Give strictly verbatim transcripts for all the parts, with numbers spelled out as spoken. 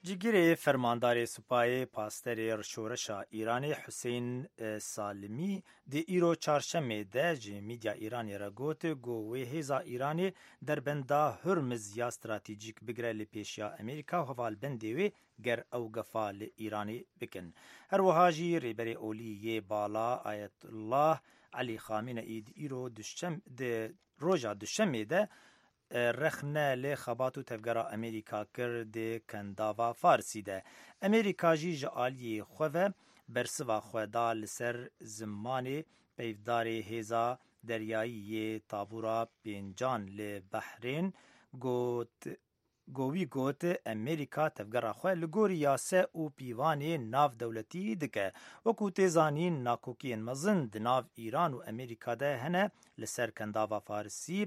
جگیری فرماندار سپاه پاستر شورشا ایرانی حسین سالمی دی ایرو چارشمه ده جی میدیا ایرانی را گوت گو وی هیزا ایرانی در بندا هرمز یا استراتیجیک بگره لپیشیا امریکا و حوال بندیوی گر او گفال ایرانی بکن. هر وحاجی ریبری اولی یه بالا آیت الله علی خامنه‌ای دی ایرو دشم ده روژا دشمه ده رخنه لی خبات و تفگرا امریکا کرده کنداوا فارسی ده. امریکا جی جعالی خواه برسوا خواه لسر زمانی پیفداری هیزا دریایی تابورا پینجان لی بحرین گوت گوی گوت امریکا تفگرا خواه لگوری یاسه و پیوانی ناف دولتی دکه وکو تیزانین ناکوکین مزند ناف ایران و امریکا ده هنه لسر کنداوا فارسی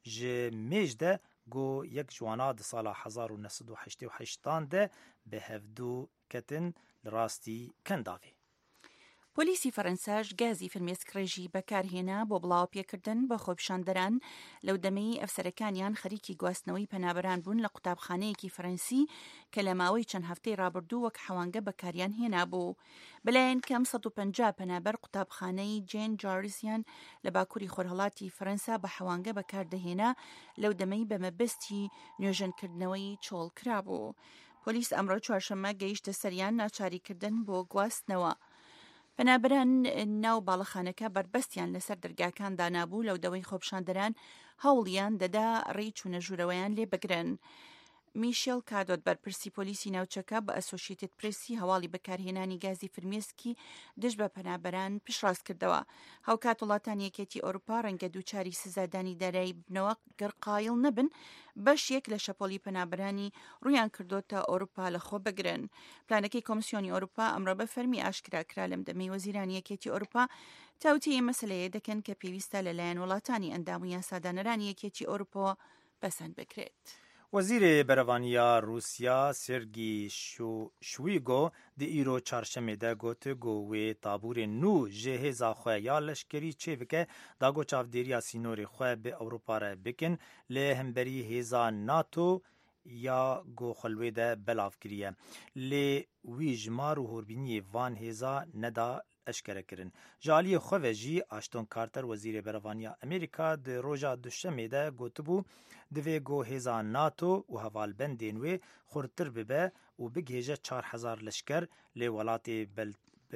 جمیج ده گو یک جوانا ده سال هزار و نهصد و هشتاد و هشت ده به هفدو کتن لراستی کنداوی. پۆلیسی فەرەنساش گازی فرمێسکڕێژی بەکارهێنا بۆ بڵاو پێکردن بە خۆپیشاندەران لەو دەمەی ئەفسەرەکانیان خەریکی گواستنەوەی پەنابەران بوون لە قوتابخانەیەکی فەرەنسی کە لە ماوەی چەند هەفتەی ڕابردوو وەک حەوانگە بەکاریان هێنا بوو. بەلایەن کەم سەد و پەنجا پەنابەر قوتابخانەی جێن جاریسیان لە باکووری خۆرهەڵاتی فەرەنسا بە حەوانگە بەکاردەهێنا لەو دەمەی بە مەبەستی نوێژەنکردنەوەی چۆڵ کرابوو. پۆلیس ئەمڕۆ چوارشەممە گەیشتە سەریان ناچاریکردن بۆ گواستنەوە. پەنابەران ناو باڵەخانەکە بربەستیان لەسەر دەرگاکان دانابوو لەو دەوەی خۆپیشاندەران هەوڵیان دەدا ڕێی چوونە ژوورەوەیان لێ بگرن. میشێل کادۆت بەرپرسی پۆلیسی ناوچەکە بە ئەسۆشیێتد پرێسی هەواڵی بەکارهێنانی گازی فرمێسکی دژ بە پەنابەران پشڕاست کردەوە. هاوکات وڵاتانی یەکێتی ئەوروپا ڕەنگە دووچاری سزادانی دارایی بنەوە گەر قایڵ نەبن بەش یەک لە شەپۆلی پەنابەرانی ڕویان کردوتە ئەوروپا لە خۆ بگرن. پلانەکەی کۆمسیۆنی ئەوروپا ئەمڕۆ بە فەرمی ئاشکراکرا لەم دەمەی وەزیرانی یەکێتی ئەوروپا تاوتی ئێمە مەسەلەیە دەکەن کە پێویستە لەلایەن وڵاتانی ئەندام و یاسادانەرانی یەکێتی ئەوروپا پەسەند بکرێت. وزیر بروانیا روسیا سرگی شو شویگو دی ایرو چارشمه ده گوت گووی تابور نو جهزا خواه یا لشکری چه وکه دا گو چافدیریا سینوری خواه به اوروپا را بکن لی همبری هزا ناتو یا گو خلوه ده بلاف کریه لی وی جمار و هوربینی وان هزا ندا اشکره کرن. جالی خواه جی آشتون کارتر وزیر بروانیا امریکا ده روژا دوشمه ده گوتبو دوی گو هزا ناتو و هوالبندین وی خورتر ببه و بگیجه چار هزار لشکر لی ولات بل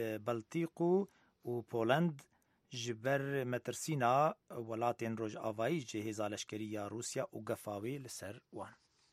بلتیقو و پولند جبر مترسینا ولاتین روژ آوایی جه هزا لشکری یا روسیا و گفاوی لسر وان.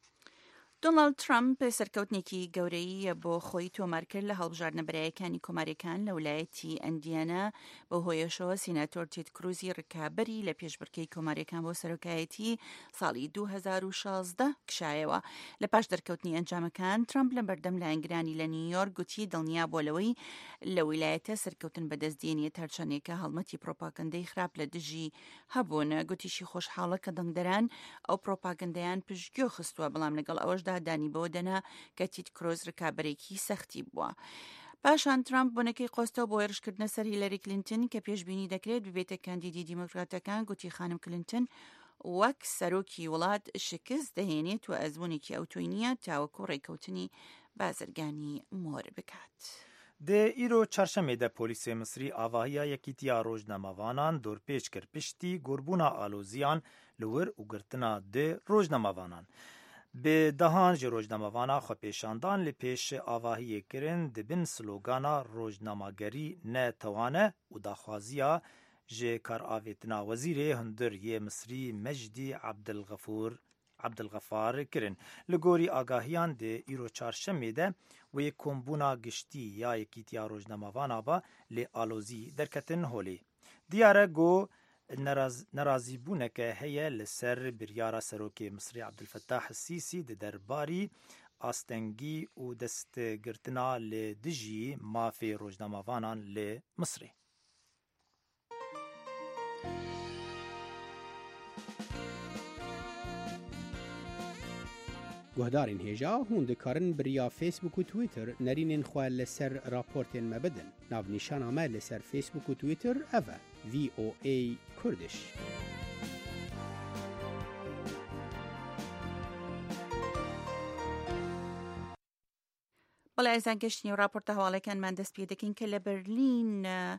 دۆناڵد ترامپ سەرکەوتنێکی گەورەی بۆ خۆی تۆمار کرد لە هەڵبژاردنە بەرایەکانی کۆماریەکان لە ویلایەتی ئەندیانا بە هۆیەشەوە سیناتۆر تێد کروزی ڕکابەری لە پێشبڕکێی کۆماریەکان بۆ سەرۆکایەتی ساڵی دوو هەزار و شازدە کشایەوە. لە پاش دەرکەوتنی ئەنجامەکان ترامپ لە بەردەم لایەنگرانی لە نیویۆرک گوتی دڵنیا بۆ لەوەی لە ویلایەتە سەرکەوتن بەدەستدێنێت هەرچەندێکە هەڵمەتی پرۆپاگەندەی خراپ لە دژی هەبوون. گوتیشی خۆشحاڵە کە دەنگدەران ئەو پرۆپاگەندەیان پشتگوێ خستووە بەڵام لەگەڵ ئەوەش دانی بۆ دەنا کە تید کرۆز ڕکابەرێکی سەختی بووە. پاشان ترامپ بۆنەکەی قۆستەوە بۆ هێرشکردنە سەر هیلەری کلینتن کە پێشبینی دەکرێت ببێتە کاندیدی دیموکراتەکان گوتی خانم کلینتن وەک سەرۆکی وڵات شکست دەهێنێت و ئەزمونێکی ئەوتۆی نییە تاوەکو ڕێکەوتنی بازرگانی مۆر بکات. ده ایرو چارشمه ده پولیس مصری آواهیا یکیتیا روزنامه‌وانان دور پیش کرد پشتی گربونا آلوزیان لور و گرتنا ده روزنامه‌وانان. به دهان جه روزنامه‌وانا خو پیشاندان لی پیش آواهی کرن دبن سلوگانا روزنامه‌گری نه توانه و داخوازیا جه کار آویتنا وزیر هندر یه مصری مجدی عبدالغفور عبدالغفار کرن لگوری آگاهیان ده ایرو چارشمه ده و یک کمبونا گشتی یا یکیتیا روزنامه‌وانا با لی آلوزی درکتن هولی دیاره گو نرازی بوونەکە هەیە لەسەر بریارە سەرۆکی مصری عەبدولفەتاح السیسی د دەرباری ئاستەنگی و دەستگرتنا لە دژی مافی ڕۆژنامەوانان لە مصری. گوهدارین هێژا هون دikarin biriya Facebook û Twitter nerînên xwe li ser raportên me bidin. Navnîşana me li ser Facebook û Twitter ev e V O A Kurdish. بەڵێ ئەزان گەشتنی و راپۆرتە هەواڵەکانمان دەست پێ دەکەین کە لە بەرلین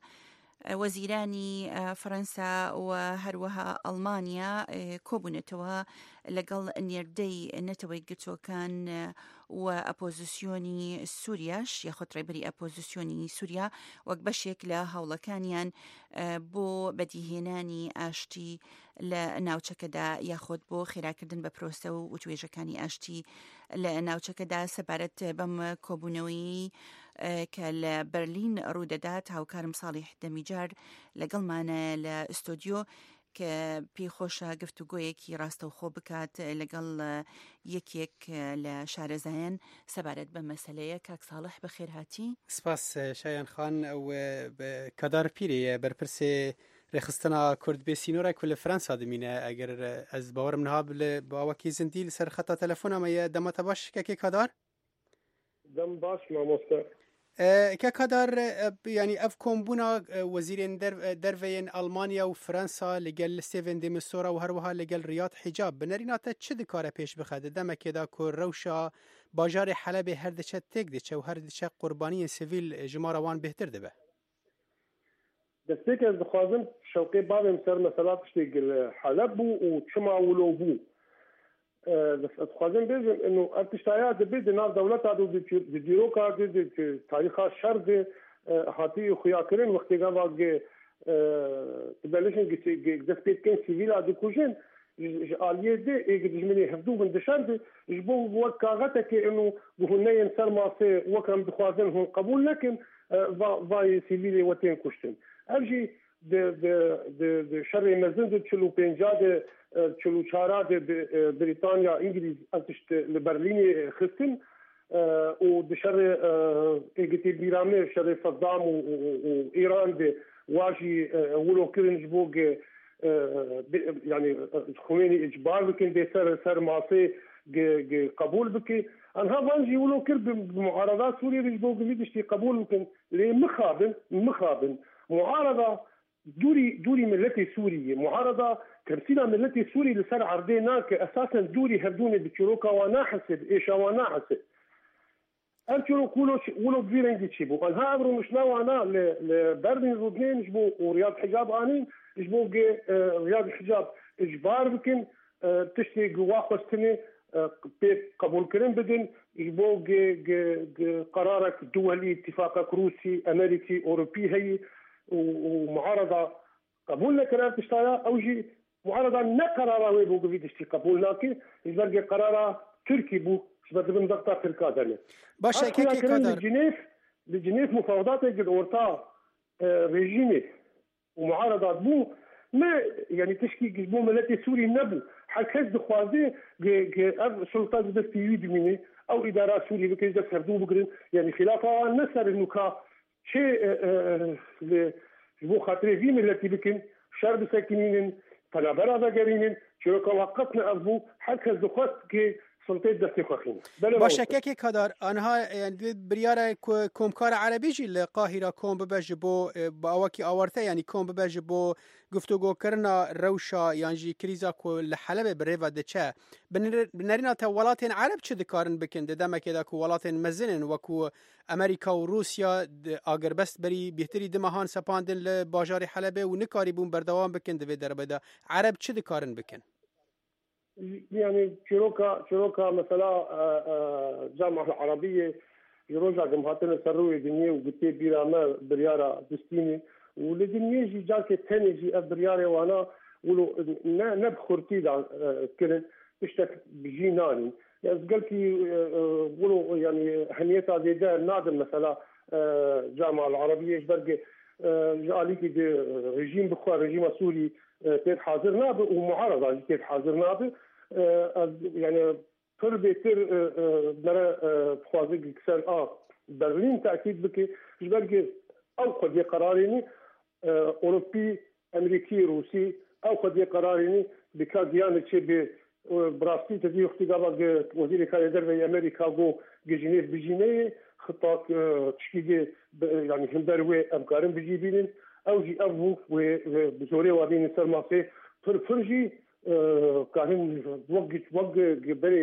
وەزیرانی فەرەنسا و هەروەها ئەڵمانیا کۆبوونێتەوە لەگەڵ نێردەی نەتەوەی گرتوەکان و ئەپۆزیسیۆنی سووریاش یاخۆ ڕێبەری ئەپۆزیسیۆنی سووریا وەک بەشێک لە هەوڵەکانیان بۆ بەدیهێنانی ئاشتی لە ناوچەکەدا یاخۆت بۆ خێراکردن بە پرۆسە و وتوێژەکانی ئاشتی لە ناوچەکەدا سەبارەت بەم کۆبوونەوەی کە لە بەرلین ڕوودەدات هاوکارم ساڵح دەمیجار لەگەڵمانە لە ئستۆدیۆ کە پێی خۆشە گفتوگۆیەکی ڕاستەوخۆ بکات لەگەڵ یەکێک لە شارەزایان سەبارەت بە مەسەلەیە. کاک ساڵح بەخێر هاتی. سپاس شایان خان ئەو کەدار پیرەیە بەرپرسێ ڕێخستنا کورد بێ سینۆرای کو لە فرەنسا دمینە ئەگەر ئەس باوەرم نها لە باوەکی زندی لەسەر خەتە تەلەفۆنەمەیە دەمەتە باش کەکێ کەدار دەم باش مامۆستا کە کەدار ینی ئەف کۆمبوونا وەزیرێن دەرڤەیەن ئەڵمانیا و فرەنسا لەگەل ستێڤن دێ میستۆرا و هەروەها لەگەل ریاد حیجاب بنەریناتە چ دکارە پێش بخاتە دەمەکێدا کۆ ڕەوشا باژارێ حەلەبێ هەر دەچێت تێک دەچە و هەر دەچە قوربانیە سیڤیل ژمارەوان بهتر دەبێ. دەستێک ئەس دەخوازم شەوقێ باوێم سەر مەسەلا شتێک حەلەب بوو و چما ولۆ بوو دەخوازم بێژم ئەنو ئەرتشتایا دەبێت ناو دەوڵەتا دو دیرۆکا تاریخا شەر دێ هاتی خویاکردن وەختێکا واگێ تبەلشن دەست پێکەن سیڤیلا دکوژن ئالیێ دێ ئێگە دژمنی هەفتوو بن دەشاندێ ji bo wek kaxetekê û bihûneyên ser masê wek em dixwazin hûn qebûl nekin vayê sîvîlê we tên kuştin. Ev jî di şerê mezin di çil û pênca de çil û çara de Brîtanya İngiliz ev tişt li Berlînê xistin û di şerê êgitê bîramê şerê Seddam û Îran de wa jî wilokirin ji bo yani Xomeyni icbar bikin dê ser ser masê قبول بكي انها وانجي ولو كرب معارضات سوريا بيجبو قليدشتي قبول ممكن ليه مخابن مخابن معارضه دوري دوري ملتي سوريه معارضه تمثيل ملتي سوري لسر عرضينا اساسا دوري هردوني بتشروكا وانا حسب ايش وانا حسب انتو كلو ولو بيرنجي تشيبو انها امرو مش نوانا لبرلين رودنين جبو ورياض حجاب انين جبو رياض حجاب اجبار بكن تشتي واخستني بيت قبول كريم بدن يبو قرارك دولي اتفاقك روسي امريكي اوروبي هي ومعارضه قبول قرار تشتايا او جي معارضه نا قرارا ويبو قفيدشتي قبولناكي يبقى قرارا تركي بو شبه من ضغطه تركادني باشا كيكي قدر لجنيف لجنيف مفاوضات قد اورتا ريجيمي ومعارضه بو ما يعني تشكي جزبو ملتي سوري نبو حكاز دخوازي سلطات بس يريد مني او ادارات سوري بكي دك سردو بقرن يعني خلافه نسر انه كا شيء جبو خاطري في ملتي بكن شرب ساكنين فنابرا بقرين شو وقفنا ابو حكاز دخواز كي سلطات دستي خوخين باشا كيكي كدار انها يعني برياره كومكار عربي جي القاهره كوم ببج بو باوكي اورته يعني كوم ببج بو گفتگو کرنا روشا یانجی کریزا کو لحلب بریوا دچه بنرینا تا ولاتین عرب چه دکارن بکن دمکه دا کو ولاتین مزنن وکو امریکا و روسیا اگر بس بری بهتری دمهان سپاندن ل بازار حلب و نکاری بون بردوام بکن دوی دربه دا عرب چه دکارن بکن يعني شروكا شروكا مثلا جامعة العربية يروجع جمهاتنا سروي دنيا وقتي بيراما بريارة دستيني ولدنيا جي جاكي تاني جي بريارة وانا ولو نبخورتي دا كرن اشتك بجيناني يعني قلتي ولو يعني هنيتا دي دا نادم مثلا جامعة العربية برقي جاليكي دي رجيم بخوار رجيم سوري تيت حاضر نابه ومعارضة تيت حاضر نابه يعني كل بيتر مرة بخوازق كسر آه برلين تأكيد بكي جبرقي أو قد قراريني أوروبي أمريكي روسي أو قد قراريني بكاديان تشي براستي تدي اختي قبل وزير خارجية دربي أمريكا جو جنيف بجنيه خطاك تشكي يعني هندروي أمكارن بجيبين أو جي أبو وبزوري وابين سرماسي فرجي كاهن وقت وقت بري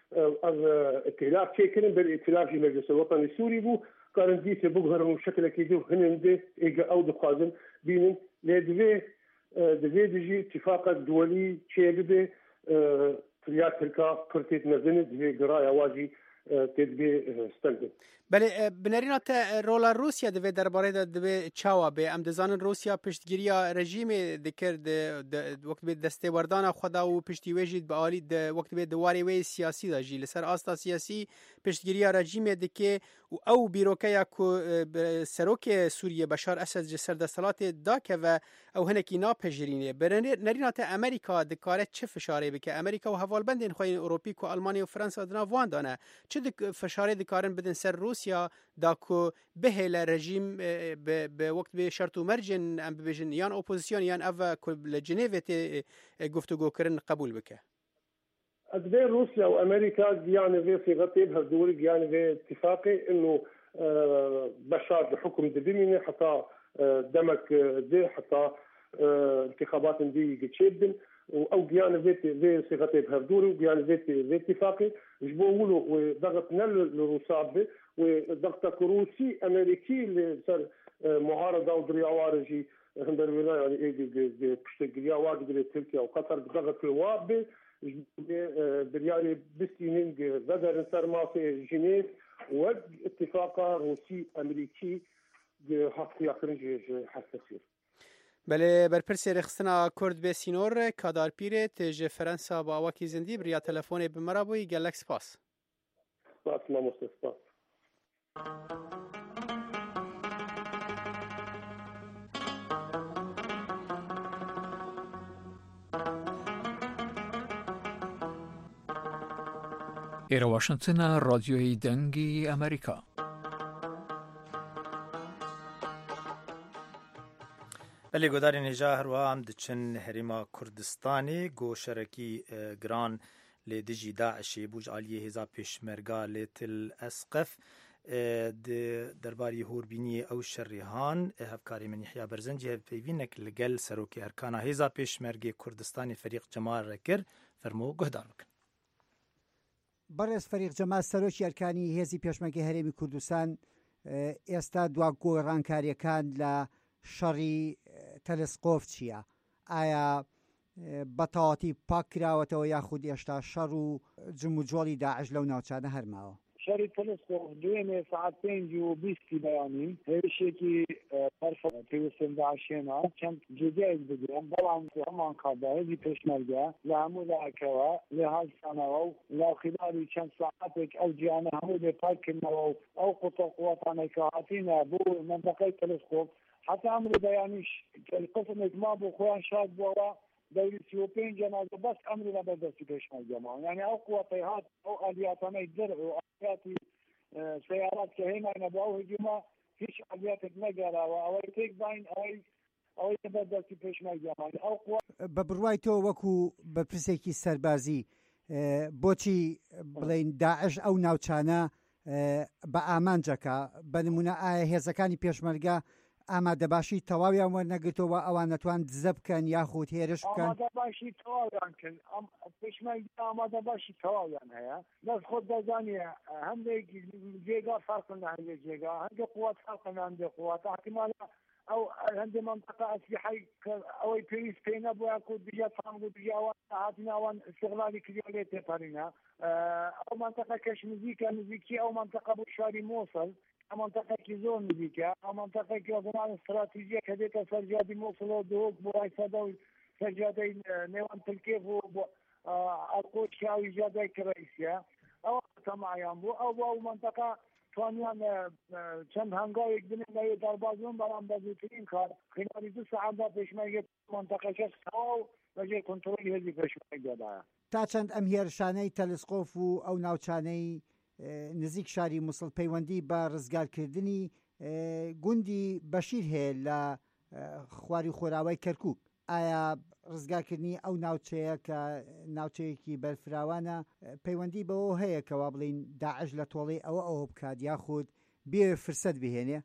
ائتلاف تشكل بالائتلاف المجلس الوطني السوري بو كان دي تبغرهم شكل كيدو هنندي إيجا أو دخازن بين لدفي دفي دجي اتفاق دولي تشيبه تريات تلك كرتيت مزنة دفي قرايا واجي تدبي ستندن بله بنرین تا رولا روسیا دوی درباره دا دوی چاوا به امدزان روسیا پشتگیریا رژیم دکرد وقت به دسته وردان خدا و پشتی وجید به عالی وقت به دواری وی سیاسی دا جی لسر آستا سیاسی پشتگیریا رژیم دکه و او بیروکیا کو سروک سوریه بشار اسد جسر دستالات دا که و او هنکی ناپجرینه بنرین تا امریکا دکاره چه فشاره بکه امریکا و حوالبندین خوین اوروپی کو آلمانی و فرانسه دنا وان دانه چه فشاره دکارن بدن سر روسیا داکو به رژیم به وقت به شرط و مرجن ام ببیجن یان اپوزیسیون یان اوا لجنیوت گفتگو کردن قبول بکه از بين روسيا وامريكا يعني في صيغتين بهالدول يعني في اتفاقي انه بشار بحكم دبيميني حتى دمك دي حتى انتخابات دي جتشيبن او يعني في في صيغتين بهالدول ويعني في في اتفاقي جبولوا وضغطنا للروساب وضغط روسي امريكي اللي صار معارضه ودريا وارجي هندر ولا يعني ايه بشتغل واحد تركيا وقطر ضغط الواب بريالي بستينين بدر سرما في جنيف واتفاق روسي امريكي حق يخرج حساسير بله برپرسی رخصنا کرد به سینور کادار پیرت ج فرانسا با واکی زندی بریا تلفن به مرابوی گلکس پاس پاس ما مستسپاس إلى واشنطن راديوی دنگی أمريكا. بله گوداری نجا هر و هم دچن هریما کردستانی گو شرکی گران لدجی داعشی بوج عالیه هزا پیشمرگا لتل اسقف درباری هوربینی او شریحان هفکاری من یحیی برزنجی هف پیوینک لگل سروکی ارکانا هزا پیشمرگی کردستانی فریق جمال رکر فرمو گهدار بکن. بەڕێز فەریق جەمال سەرۆکی ئەرکانی هێزی پێشمەرگەی هەرێمی کوردستان ئێستا دوا گۆڕانکاریەکان لە شەڕی تەلسکۆف چییە؟ ئایا بەتەواتی پاک کراوەتەوە یاخود ئێشتا شەڕ و جم و جۆڵی داعش لەو ناوچانە هەرماوە؟ شەڕی تەلسکۆف دوێنێ سەعات پێنج و بیستی بەیانی هێرشێکی بەرفە پێویستم داعشێنە چەند جێگایەک بگرن بەڵام هەمان کادا هێزی پێشمەرگە لە هەموو لایەکەوە لێ هەڵسانەوە و لە خلالی چەند ساعاتێک ئەو جیانە هەموو لێپاکردنەوە و ئەو قوتەقوەتانەی کە هاتینە بۆ مەنتەقەی تەلسکۆف حتی ئەمری بەیانیش قسمێک ما بۆ خۆیان شاد بووەوە دەوری سی و پێنج جەنازە بەس ئەمری لە بەردەستی پێشمەرگەمەوە یعنی ئەو قووەتەی هات ئەو ئالیاتانەی دەر و ئالیاتی سیارات کە هێناینە بۆ ئەو هجوومە هیچ ئالیاتێک نەگەراوە ئەوەی تێک باین ئەوەی ئەوەی لە بەردەستی پێشمەرگەمەوە ئەو قووە بە بڕوای تۆ وەکو بەرپرسێکی سەربازی بۆچی بڵێن داعش ئەو ناوچانە بە ئامانجەکە بە نمونە ئایا هێزەکانی پێشمەرگە ئامادەباشی تەواویان وەرنەگرتەوە ئەوان نەتوان دزە بکەن یاخود هێرش بکەن؟ ئامادەباشی تەواویان کرد پێشمەرگە ئامادەباشی تەواویان هەیە دەست خۆت دەزانیە هەندێک جێگا فەرقن لە هەندێک جێگا هەندێک قووەت فەرقن لە هەندێک قووەت احتیمالە ئەو هەندێک مەنتەقە ئەسلیحەی ئەوەی پێویست پێی نەبووە کو دیجا تانگ و دیجا ئەوان هاتینە ئەوان استیغلالی کردیوە لێ تێپەڕینە ئەو مەنتەقە کەش نزیکە نزیکی ئەو مەنتەقە بۆ شاری مۆسڵ منطقة زون نزيكا منطقة كمان استراتيجية كذلك سرجادي موصل ودوق براي سداوي سرجادي نيوان تلكيف والقوش شاوي جادي كرئيسية أو كما ينبو أو منطقة ثانيا چند هنگاوی یک دنیا دربازون برام بزرگترین کار خلال دو ساعت با پیشمرگ منطقه شش ساو وجه کنترلی هزی پیشمرگ داره. تا چند ئەم هێرشانەی تەلسکۆف و ئەو ناوچانەی نزیک شاری مووسڵ پەیوەندی بە ڕزگارکردنی گوندی بەشیر هەیە لە خواری خۆراوای کەرکووک. ئایا ڕزگارکردنی ئەو ناوچەیە کە ناوچەیەکی بەرفراوانە پەیوەندی بەوە هەیە کەوا بڵین داعش لە تۆڵەی ئەوە ئەوە بکات یاخود بێ فرسەت بهێنێ؟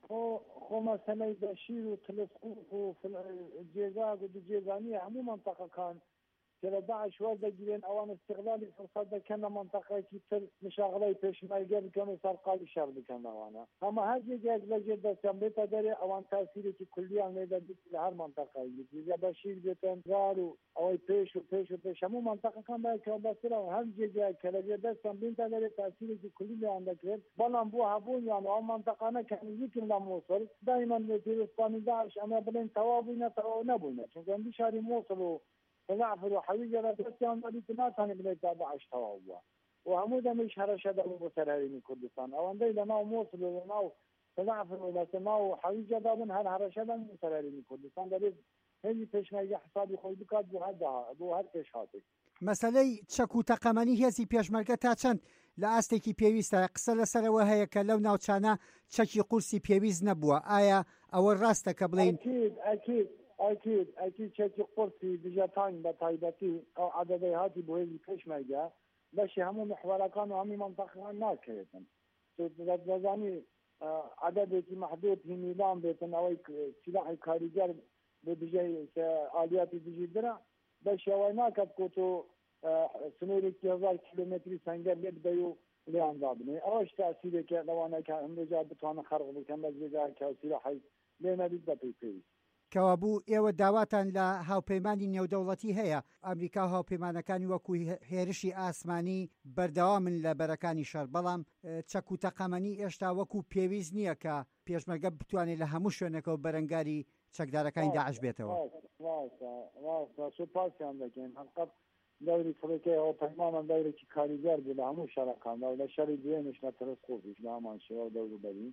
خۆ مەسەلەی بەشیر و تەلسکۆف و جێگا و جێگانی هەموو مەنتەقەکان که داعش ورده گیرن اوان استقلالی فرصت دکن منطقه کی تر مشاغله پیشمرگه بکنه سرقالی شر بکنه اوانا اما هر جگه لجد دستم داره اوان تاثیری که کلی هم میده به هر منطقه یا بشیر بیتن زارو او پیش و پیش و پیش همون منطقه کم باید که بسیار هر جگه که لجد دستم داره تاثیری که کلی هم داره بالام بو هبون یعنی اون منطقه نه که یکی من موصل دائما تلسپانی داعش اما بلین توابی نه تواب نبونه چون عندي شهر موصل و تضعفر وحويجة لدرسيان وليت ما كان بلاد داعش توابوا وهمودا مش هرشد أبو بسرائيل كردستان أو عندي لنا موصل لنا تضعفر ولسنا وحويجة دابن هر هرشد أبو بسرائيل كردستان دليل هني پیشمرگی حسابی خود بکات بو هر بو هر پیش هاتی مەسەلەی چەک و تەقەمەنی هێزی پێشمەرگە تا چەند لە ئاستێکی پێویستە قسە لەسەرەوە هەیە کە لەو ناوچانە چەکی قورسی پێویست نەبووە ئایا ئەوە ڕاستە کە بڵین ئەکید ئەکید ئەکید ئەکید چەکی قورسی دژەتان بە تایبەتی ئەو عەدەدەی هاتی بۆ هێزی پێشمەرگە بەشی هەموو محوەرەکان و هەمی مەنتەقەکان ناکەوێتن دەزانی عەدەدێکی مەحدود هینیلان بێتن ئەوەی سلاحی کاریگەر بجای آلیاتی دیجیدره بشه وای نکرد که تو سنوری که هزار کیلومتری سنگر لب دیو لیان دادنی آش تأثیری که لوانه که هم رجاع بتوانه خرق بکن بجای که سلاحی لینا دید بپی پیوی کەوابوو ئێوە داواتان لە هاوپەیمانی نێودەوڵەتی هەیە ئەمریکا هاوپەیمانەکانی وەکو هێرشی ئاسمانی بەردەوامن لە بەرەکانی شەر بەڵام چەک و تەقەمەنی ئێشتا وەکو پێویست نییە کە پێشمەرگە بتوانێت لە هەموو شوێنەکەەوە بەرەنگاری چەکدارەکانی داعش بێتەوە سوپاسیان دەکەین حقیقت دەوری فڕێکەی هاوپەیمانان دەورێکی کاریگەر بوو لە هەموو شەڕەکاندا لە شەڕی دوێنش لە تەلەسکۆپیش لە هەمان شێوە دەور بەرین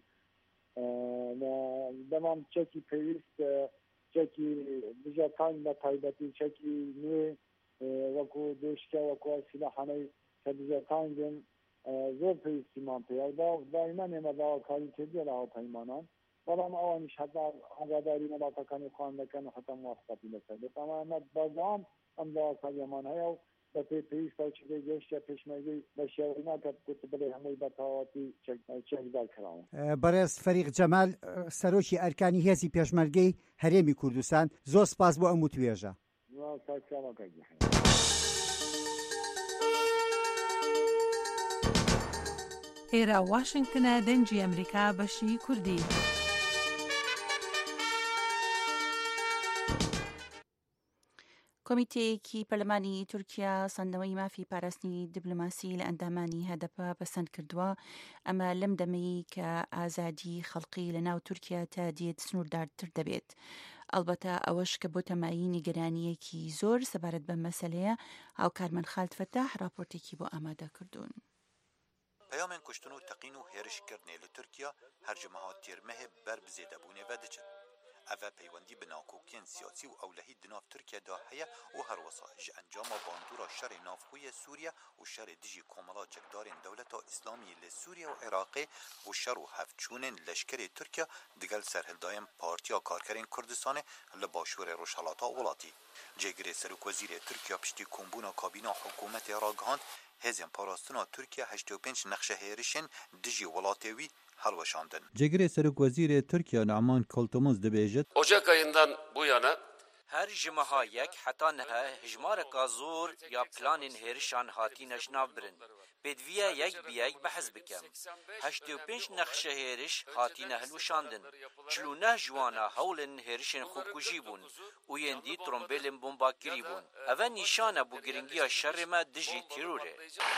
دەمان چەکی پێویست چەکی بژەکان بە تایبەتی چەکی نوێ وەکو دۆشکە وەکو سیلاحانەی کە بژەکان بن زۆر پێویستیمان پێ دائیمەن ئێمە داواکاری کردووە لە هاوپەیمانان بەڵام ئەوانیش هەتا ئاگاداری وڵاتەکانی خۆیان دەکەن و هەتا موافقەتی لەسەر دێت ئەمە ئەمە بەردەوام ئەم داواکاریەمان هەیە و بە پێی پێویستە چێ گەشتە پێشمەرگەی بە شێوەی ناکات گوت بڵێ هەمووی بە تەواوەتی چەکدار کراوە. بەڕێز فەریق جەمال سەرۆکی ئەرکانی هێزی پێشمەرگەی هەرێمی کوردستان زۆر سپاس بۆ ئەم وتوێژە. ئێرە واشنگتنە دەنگی ئەمریکا بەشی کوردی. کۆمیتەیەکی پەرلەمانی تورکیا سەندەوەی مافی پاراستنی دیبلۆماسی لە ئەندامانی هەدەپە بەسەند کردووە ئەمە لەم دەمەی کە ئازادی خەڵقی لە ناو تورکیا تا دێت سنووردارتر دەبێت. ئەلبەتە ئەوەش کە بۆ تەمایی نیگەرانیەکی زۆر سەبارەت بە مەسەلەیە هاوکارمەند خالد فەتاح راپۆرتێکی بۆ ئامادە کردوون. پەیامên کوشتن û teqîn û hêrişkirinê li Tirkiya her ji meha têrmehê ber bi zêdebûnê ve diçin. Ev e peywendî bi nakokiyên siyasî û ewlehî di nav Tirkiye de heye û her wisa ji encama bandora şerê navxwîyê Sûriye û şerê dijî komela çekdarên Dewleta İslamî li Sûriye û Iraqê û şer û hevçûnên leşkerê Tirkiye digel serhildayên Partiya Karkerên Kurdistanê li başûrê Rojhilata welatî. Cêgirê Serokvezîrê Tirkiya piştî kombûna kabîna hikûmetê ragihand hêzên parastina Tirkiye heştê û pênc nexşehêrişên dijî welatê wî helweşandin. Cêgirê Serokvezîrê Tirkiya Naman Koltomuz dibêjit. Ocak ayından bu yana her ji meha yek heta nehe hejmareka zor ya planên hêrişan hatîne ji nav birin. Pêdiviya yek bi yek behez bikim. Heştê û pênc nexşehêriş hatîne hilweşandin. Çil û neh ji wan e hewlên hêrişên xwekujî bûn û yên dî trombêlên bombakirî bûn. Ev e nîşan e bû giringiya şerê me dijî tîrorê.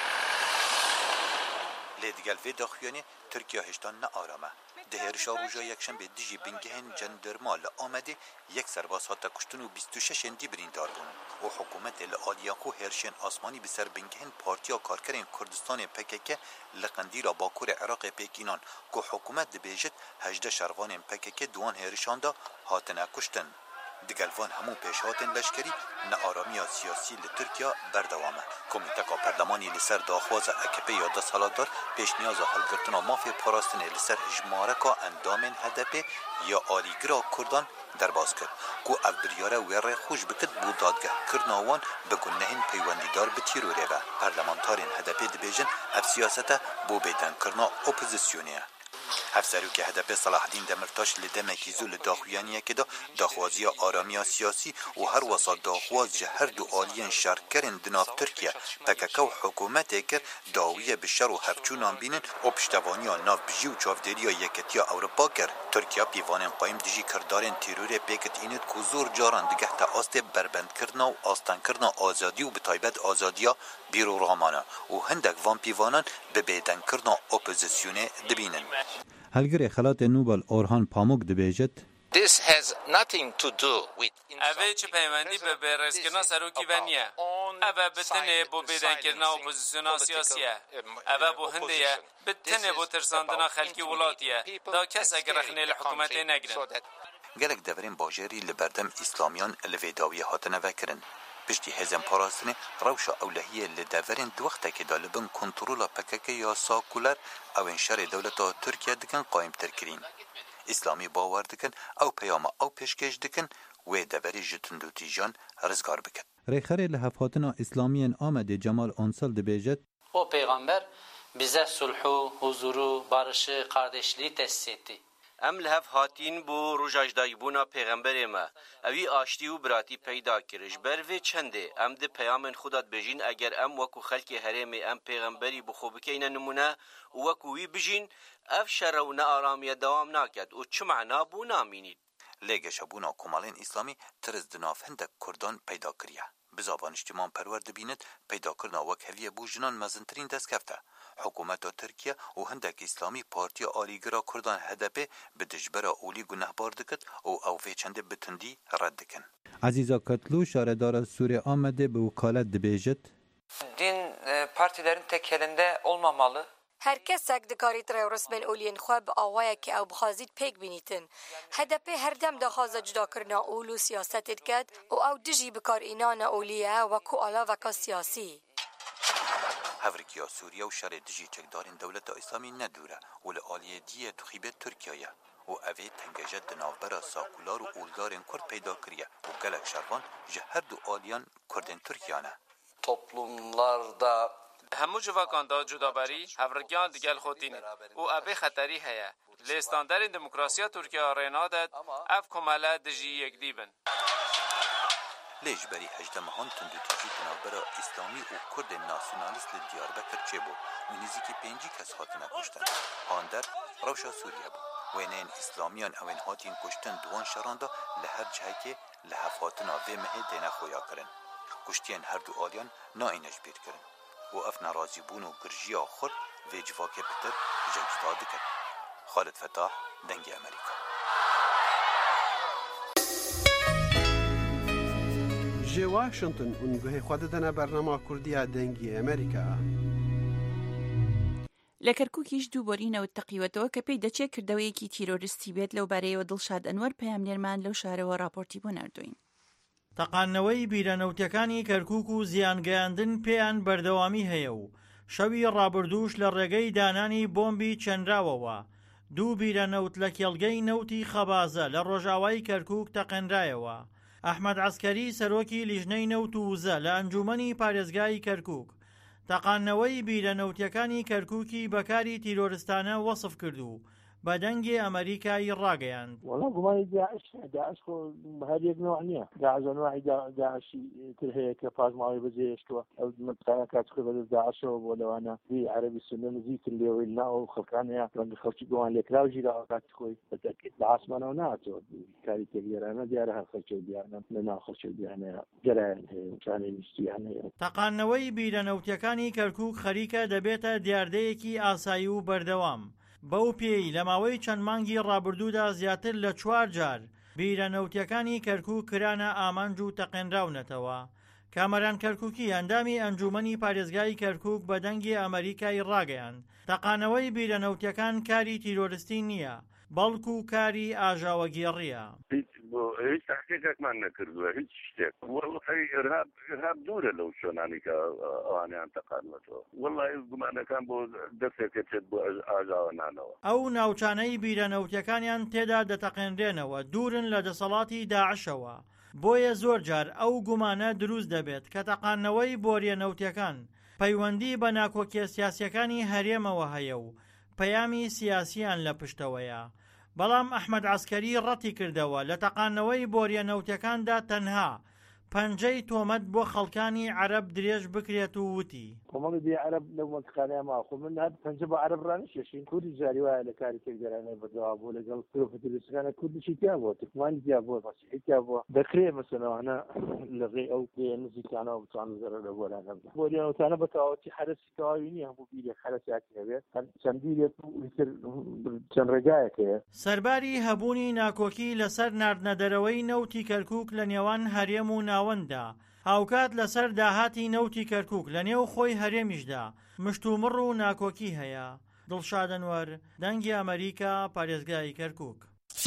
Lê digel vê daxuyanê Tirkiya hêştan ne arame. Di hêrişa roja yekşembe dijî bingehên cenderma li Amedê yek serbas hate kuştin û bîst û şeşên dî birîndar bûn. û hikûmetê li aliyan xwe hêrişên asmanî bi ser bingehên Partiya Karkerên Kurdistanê P K K li qendîla Bakurê Iraqê pêkînan ku hikûmet dibêjit hejdeh şervanên P K K di wan hêrişan de hatine kuştin. Digel van hemû pêşhatên leşkerî nearamiya siyasî li Tirkiya berdewam e. Komîteka Perlemanî li ser daxwaza E K P ya desthilatdar pêşniyaza helgirtina mafê parastinê li ser hejmareka endamên H D P ya alîgira Kurdan derbas kir ku ev biryare wê rê xwe ji bikit bû dadgehkirina wan bi gunehên peywendîdar bi tîrorê ve. Parlamentarên H D P dibêjin ev siyasete bû bêtenkirina opozisyonê ye. هفسروکی هدف صلاح الدین دمرتاش لدمکی زو لداخویانیه که دا داخوازی آرامی سیاسی و هر وسط داخواز جهر دو آلین شرکرین دناف ترکیه پککو حکومت اکر داویه بشر و هفچونان بینن و پشتوانی ها ناف بجی و چافدری ها یکتی اروپا کر ترکیه پیوانین قایم دجی کردارین تیروری پیکت اینت که زور جاران دگه تا آست بربند کرنا و آستان کرنا آزادی و بتایبت آزادی ها بیرو رامانا و هندک وان پیوانان به بیدن کرنا اپوزیسیونه دبینن. هلگر خلات نوبل اورهان پاموک دبیجت This has nothing to do with اوه چه پیوندی به برسکرنا سروکی و نیه اوه بتنه بو بیدن کرنا اپوزیسیونا سیاسیه اوه بو هنده بتنه بو ترساندنا خلکی ولاتیه دا کس اگر رخنه لحکومت نگرن گلک دورین باجری لبردم اسلامیان الویداوی هاتنه وکرن پشتی هزم پاراستنه روشا اولهیه لدورین دوخته که دالبن کنترولا پکک یا ساکولر او انشار دولتا ترکیه دکن قایم ترکرین اسلامی باور دکن او پیاما او پیشکش دکن و دوری جتندو تیجان رزگار بکن. ریخری لحفاتنا اسلامیان آمده جمال آنسال دبیجت او پیغمبر bize sulhu, huzuru, barışı, kardeşliği tesis etti. ام لهف هاتین بو روجاج دایبونا پیغمبر ما اوی آشتی و براتی پیدا کرش بر و چنده ام ده پیامن خودت بجین اگر ام وکو خلق حرم ام پیغمبری بخوبکین نمونه وکوی بجین اف شرون آرامی دوام ناکد و چه معنا بو نامینید لیگش بونا کمالین اسلامی ترز دناف هندک کردان پیدا کریه بزابان اجتماع پرورد بینید پیدا کرنا وک هویه بو جنان مزنترین دست کفته حکومت ترکیه و هندک اسلامی پارتی آلیگرا کردان هدپه به دجبرا اولی گناه باردکت او اوفه چنده بتندی رد کن. عزیزا کتلو شاردار سوریه آمده به وکالت دبیجت din partilerin tek elinde olmamalı. Herkesek dikari terörist ben olien خواب آوای که او بخازید پیک بینیتن. هدف هر دم دخوازه جدا کرنا اولو سیاست کد و او دجی بکار اینان اولیه و کو آلا وکا سیاسی. هفرکیا سوریه و شر دجی چکدارین دولت اسلامی ندوره و لعالیه دیه تخیبه ترکیه و اوه تنگجت دنافبرا ساکولار و اولدارین کرد پیدا کریه و گلک شروان جهر دو آلیان کردین ترکیانه. Toplumlarda همو جواکان دا جدابری هفرکیان دیگل خوتینه و اوه خطری هیا لیستاندر دموکراسی ترکیه رینادت اف کماله دجی یک دیبن لیج بری هجدمهان تندو تیجی دنابرا اسلامی و کرد ناسیونالیست دیار بکر چه بو و نزیکی پنجی کس هاتنه کشتن آندر روشا سوریه بو و اینین اسلامیان اوین هاتین کشتن دوان شرانده لهر جهی که لحفاتنا و مهه دینه خویا کرن کشتین هر دو آلیان نا اینش بیر کرن و اف نرازی بون و گرژی آخر و جواک پتر جنجتا دکن. خالد فتاح دنگی امریکا. جی واشنطن اونگوه خود دنا برنامه کردی دنگی امریکا. لە کەرکووکیش دوو بۆرینەوە تەقیوەتەوە کە پێی دەچێت کردەوەیەکی تیرۆریستی بێت لەو بارەیەوە دڵشاد ئەنوەر پەیامنێرمان لەو شارەوە راپۆرتی بۆ نردوین. تەقانەوەی بیرەنەوتەکانی کەرکووک و زیانگەیاندن پێیان بەردەوامی هەیە و شەوی ڕابردووش لە ڕێگەی دانانی بۆمبی چەنراوەوە دوو بیرەنەوت لە کێڵگەی نەوتی خەبازە لە ڕۆژاوای کەرکووک تەقێنرایەوە. ئەحمەد عەسکەری سەرۆکی لیژنەی نەوت و وزە لە ئەنجومەنی پارێزگای کەرکووک تەقانەوەی بیرەنەوتیەکانی کەرکووکی بەکاری تیرۆریستانە وەسف کرد و بە دەنگی ئەمریکای ڕاگەیاند. والله گومانی داعش داعش خۆ هەر یەک نوع نییە داعش نوعی داعشی تر هەیە کە پاژماوەی بەجێهێشتووە ئەو منطقەیە کاتژخۆی بەدەست داعشەوە بۆ لەوانە دی عەرەبی سوننە نزیکتر لێوەی ناو خەڵکان هەیە ڕەنگە خەڵکی گومان لێکراو ژیراوە کاتی خۆی بەتەکێت لە ئاسمانەوە نهاتەوە کاری تێگەرانە دیارە هەر خەڵکی دیارە لە ناو خەڵکی دیانەیە گەرایان هەیە چانەی نیشتیان هەیە. تەقانەوەی بیرەنەوتیەکانی کەرکووک خەریکە دەبێتە دیاردەیەکی ئاسایی و بەردەوام. بەو پێی لە ماوەی چەند مانگی ڕابردوودا زیاتر لە چوار جار بیرەنەوتیەکانی کەرکووک کرانە ئامانج و تەقێنراونەتەوە. کامەران کەرکووکی ئەندامی ئەنجومەنی پارێزگای کەرکووک بە دەنگی ئەمریکای ڕاگەیاند تەقانەوەی بیرەنەوتیەکان کاری تیرۆریستی نییە بەڵکو کاری ئاژاوەگێڕیە. هیچ تحقیقێکمان نەکردووە هیچ شتێک وەڵی ئێرهاب ئێرهاب دوورە لەو شوێنانی کە ئەوانیان تەقانوەتەوە وەڵی گومانەکان بۆ دەستێکە چێت بۆ ئاژاوەنانەوە. ئەو ناوچانەی بیرەنەوتیەکانیان تێدا دەتەقێنرێنەوە دوورن لە دەسەڵاتی داعشەوە بۆیە زۆر جار ئەو گومانە دروست دەبێت کە تەقانەوەی بۆریەنەوتیەکان پەیوەندی بە ناکۆکیە سیاسیەکانی هەرێمەوە هەیە و پەیامی سیاسیان لە پشتەوەیە. بەڵام ئەحمەد عەسکەری ڕەتی کردەوە لە تەقانەوەی بۆریە نەوتەکاندا تەنها پەنجەی تۆمەت بۆ خەڵکانی عەرەب درێژ بکرێت و وتی کۆمەڵی بێ عەرەب لەو مەنتیقانەیە ماخۆ من هەر پەنجە بە عەرەب ڕانیشێشین کوردی جاری وایە لە کاری تێکدەرانەی بەردەوا بۆ لەگەڵ پرۆفیتلیستەکانە کوردیشی تیا بووە تکمانی تیا بووە مەسیحی تیا بووە دەکرێت مەسەلەوانە لەڕێ ئەو پێ نزیکانەوە بتوانن زەرەر لە بۆلان هەبدا بۆریە نەوتانە بە تەواوەتی حرەسی تەواوی نییە هەموو بیرێ حرەسیاتی هەبێت چەندیرێت وتر چەند ڕێگایەک هەیە. سەرباری هەبوونی ناکۆکی لەسەر ناردنەدەرەوەی نەوتی کەرکووک لە نێوان هەرێم و ناوەنددا هاوکات لەسەر داهاتی نەوتی کەرکووک لە نێو خۆی هەرێمیشدا مشتومڕ و ناکۆکی هەیە. دڵشاد ئەنوەر، دەنگی ئەمریکا، پارێزگای کەرکووک.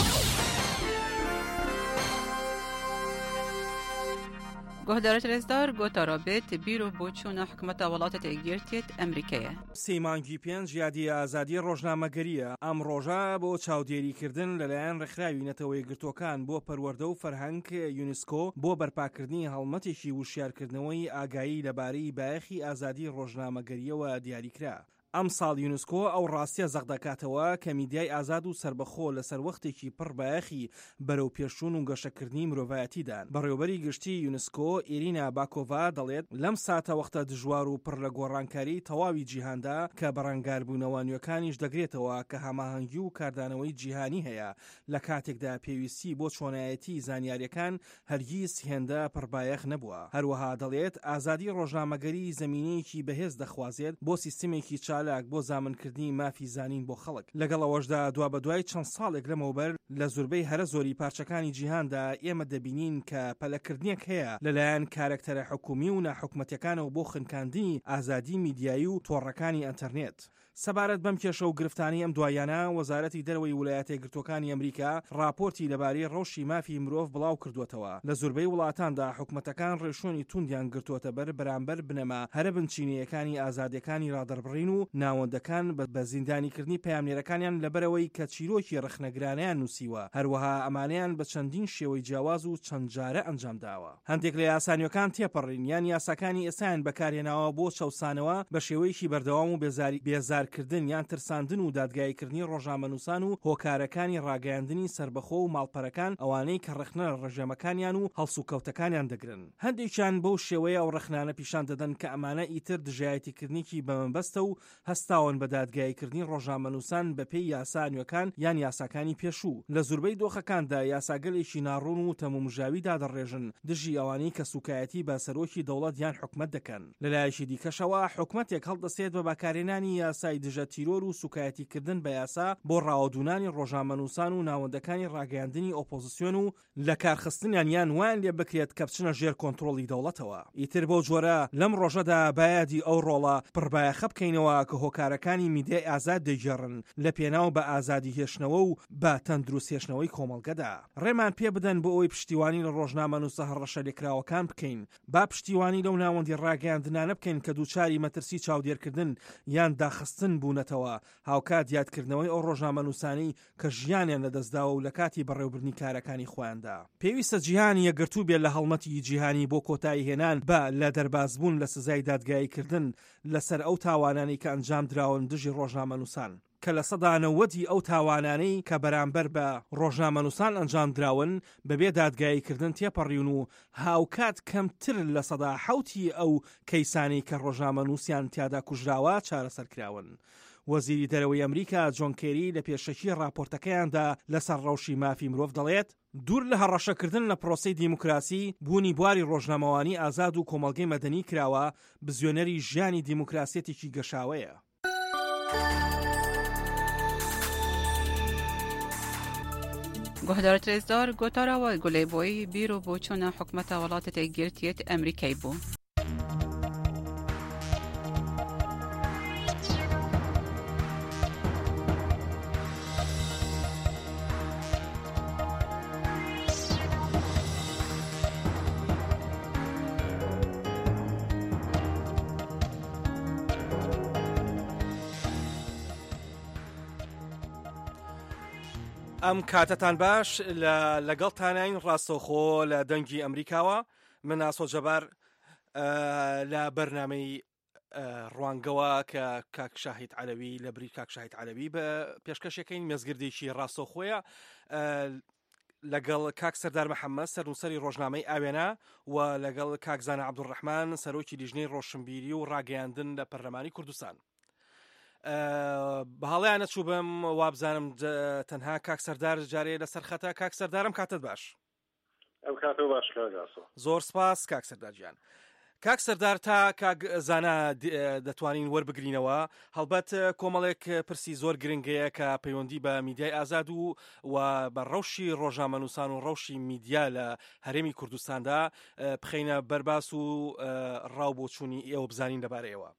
گۆهدارە رێزدار گۆتا رابێت بیرۆ بۆ چوونە حکومەتە وڵاتە تێگیرتێت ئەمریکایە. سەیمانگی پێنج یادی ئازادی ڕۆژنامەگەریە ئەم ڕۆژە بۆ چاودێریکردن لەلایەن ڕێکخراوی نەتەوەی گرتوەکان بۆ پەروەردە و فەرهەنگ یونسکۆ بۆ بەرپاکردنی هەڵمەتێکی وشیارکردنەوەی ئاگایی لەبارەی بایەخی ئازادی ڕۆژنامەگەریەوە دیاریکرا. ئەم ساڵ یونسکۆ ئەو ڕاستیە زەق دەکاتەوە کە میدیای ئازاد و سربەخۆ لەسەر وەختێکی پڕ بایەخی بەرەو پێشوون و گەشەکردنی مرۆڤایەتیدان. بەڕێوەبەری گشتی یونسکۆ ئیرینا باکۆڤا دەڵێت لەم ساتە وەختە دژوار و پڕ لە گۆڕانکاری تەواوی جیهاندا کە بەڕەنگاربوونەوە نوێکانیش دەگرێتەوە کە هەماهەنگی و کاردانەوەی جیهانی هەیە لە کاتێکدا پێویستی بۆ چۆنایەتی زانیاریەکان هەرگیز هێندە پڕبایەخ نەبووە. هەروەها دەڵێت ئازادی ڕۆژنامەگەری زەمینەیەکی بەهێز دەخوازێت بۆ سیستمێکی چالاک بۆ زامنکردنی مافی زانین بۆ خەڵک. لەگەڵەوەشدا دوا بە دوای چەند ساڵێک لەمەوبەر لە زۆربەی هەرە زۆری پارچەکانی جیهاندا ئێمە دەبینین کە پەلەکردنێک هەیە لەلایەن کارکتەرە حکومی و ناحکومەتیەکانەوە بۆ خنکاندنی ئازادی میدیایی و تۆڕەکانی ئەنتەرنێت. سەبارەت بەم کێشە و گرفتانی ئەم دوایانە وەزارەتی دەرەوەی ویلایەتە یەکگرتووەکانی ئەمریکا راپۆرتی لەبارەی ڕەوشی مافی مرۆڤ بڵاو کردوێتەوە. لە زۆربەی وڵاتاندا حکومەتەکان ڕێشۆنی توندیان گرتووەتە بەر بەرامبەر بنەما هەرە بنچینەکانی ئازادیەکانی رادەربڕین و ناوەندەکان بە زیندانیکردنی پەیامنێرەکانیان لەبەرەوەی کە چیرۆکی ڕخنەگرانیان نووسیوە. هەروەها ئەمانیان بە چەندین شێوەی جیاواز و چەند جارە ئەنجام داوە. هەندێک لە یاسانیەکان تێپەڕین یان یاساکانی ئێسایان بەکارهێناوە بۆ چەوسانەوە بە شێوەیەکی بەردەوام و بێزارکردن یان ترساندن و دادگایکردنی ڕۆژنامەنووسان و هۆکارەکانی ڕاگەیاندنی سربەخۆ و ماڵپەرەکان ئەوانەی کە ڕخنە ڕژەمەکانیان و هەڵسوکەوتەکانیان دەگرن. هەندێکیان بەو شێوەیە ئەو ڕخنانە پیشان دەدەن کە ئەمانە ئیتر دژایەتیکردنێکی بەمەبەستە و هەستاون بە دادگایکردنی ڕۆژنامەنووسان بەپێی یاسا نوێکان یان یاساکانی پێشوو. لە زۆربەی دۆخەکاندا یاساگەلێکی ناڕوون و تەمومژاوی دادەڕێژن دژی ئەوانەی کە سوکایەتی بە سەرۆکی دەوڵەت یان حکومەت دەکەن. لەلایەکی دیکەشەوە حکومەتێک هەڵدەسێت بە بەکارهێنانی یاسای دژە تیرۆر و سوکایەتیکردن بە یاسا بۆ ڕاوەدونانی ڕۆژنامەنووسان و ناوەندەکانی ڕاگەیاندنی ئۆپۆزیسیۆن و لە کارخستنیان یان وان لێ بکرێت کە بچنە ژێر کۆنتڕۆڵی دەوڵەتەوە. ئیتر بۆ جۆرە لەم ڕۆژەدا بایادی ئەو ڕۆڵە پڕبایەخە بکەینەوە کە هۆکارەکانی میدیای ئازاد دەیگەڕن لە پێناو بە ئازادی هێشتنەوە و بە تەندروست هێشتنەوەی کۆمەڵگەدا. ڕێمان پێ بدەن بۆ ئەوی پشتیوانی لە ڕۆژنامەنووسە هەڕەشە لێکراوەکان بکەین. با پشتیوانی لەو ناوەندی ڕاگەیاندنانە بکەین کە دووچاری مەترسی چاودێرکردن یان داخستن بوونەتەوە هاوکات یادکردنەوەی ئەو ڕۆژنامەنووسانی کە ژیانیان لەدەستداوە و لە کاتی بەڕێوەبردنی کارەکانی خۆیاندا. پێویستە جیهانی یەکگرتوو بێت لە هەڵمەتی جیهانی بۆ کۆتایی هێنان بە لە دەربازبوون لە سزای دادگاییکردن لەسەر ئەو تاوانانی کە ئەنجام دراون دژی ڕۆژنامەنووسان کە لە سەدانەوەدی ئەو تاوانانەی کە بەرامبەر بە ڕۆژنامەنووسان ئەنجام دراون بەبێ دادگاییکردن تێپەڕیون و هاوکات کەمتر لە سەدا حەوتی ئەو کەیسانی کە ڕۆژنامەنووسیان تیادا کوژراوە چارەسەرکراون. وەزیری دەرەوەی ئەمریکا جۆن کێری لە پێشەکی راپۆرتەکەیاندا لەسەر ڕەوشی مافی مرۆڤ دەڵێت دوور لە هەڕەشەکردن لە پرۆسەی دیموکراسی بوونی بواری ڕۆژنامەوانی ئازاد و کۆمەڵگەی مەدەنی کراوە بزیۆنەری ژیانی دیموکراسێتێکی گەشاوەیە. گۆهدارە رێزدار گۆتاراوە گولێبۆی بیرۆ بۆ چوونە حکومەتە وڵاتە تێگیرتێت ئەمریکای بوو. ئەم کاتتان باش لەگەڵتانین ڕاستەوخۆ لە دەنگی ئەمریکاوە من ئاسۆ جەبار لە بەرنامەی ڕوانگەوە کە کاک شاهید عەلەوی لە بری کاک شاهید عەلەوی بە پێشکەشەکەین مێزگردێکی ڕاستەوخۆیە لەگەڵ کاک سەردار مەحەممەد سەرنووسەری ڕۆژنامەی ئاوێنە و لەگەڵ کاک زانە عەبدوڕەحمان سەرۆکی لیژنەی ڕۆشنبیری و ڕاگەیاندن لە پەرلەمانی کوردستان. بەهاڵیان نەچوو بم وابزانم تەنها کاک سەردار جارێ لەسەر خەتە. کاک سەردارم کاتت باش. ئەم کاتەوە باش کاگاسۆ. زۆر سپاس کاک سەردار گیان. کاک سەردار تا کاک زانە دەتوانین وەربگرینەوە هەڵبەت کۆمەڵێک پرسی زۆر گرنگەیە کە پەیوەندی بە میدیای ئازاد و و بە ڕەوشی ڕۆژنامەنووسان و ڕەوشی میدیا لە هەرێمی کوردستاندا بخەینە بەرباس و ڕاو بۆ چوونی ئێوە بزانین لەبارەیەوە.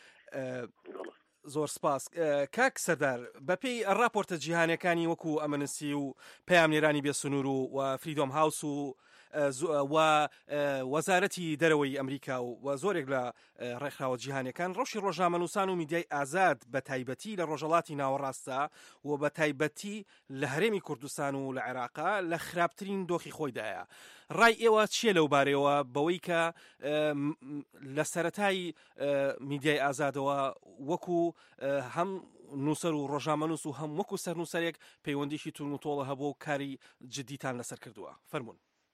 زۆر سپاس. کاک سەردار بەپێی ڕاپۆرتە جیهانیەکانی وەکو ئەمەنسی و پەیامنێرانی بێسنوور و فریدۆم هاوس و و وەزارەتی دەرەوەی ئەمریکا و زۆرێک لە ڕێکخراوە جیهانیەکان ڕەوشی ڕۆژنامەنووسان و میدیای ئازاد بە تایبەتی لە ڕۆژهەڵاتی ناوەڕاستە و بە تایبەتی لە هەرێمی کوردستان و لە عێراقا لە خراپترین دۆخی خۆیدایە. ڕای ئێوە چییە لەو بارەوە بەوەی کە لە سەرەتای میدیای ئازادەوە وەکو هەم نووسەر و ڕۆژنامەنووس و هەم وەکو سەرنووسەرێک پەیوەندیشی تون و تۆڵە هەبوو و کاری جدیتان لەسەر کردووە؟ فەرموون.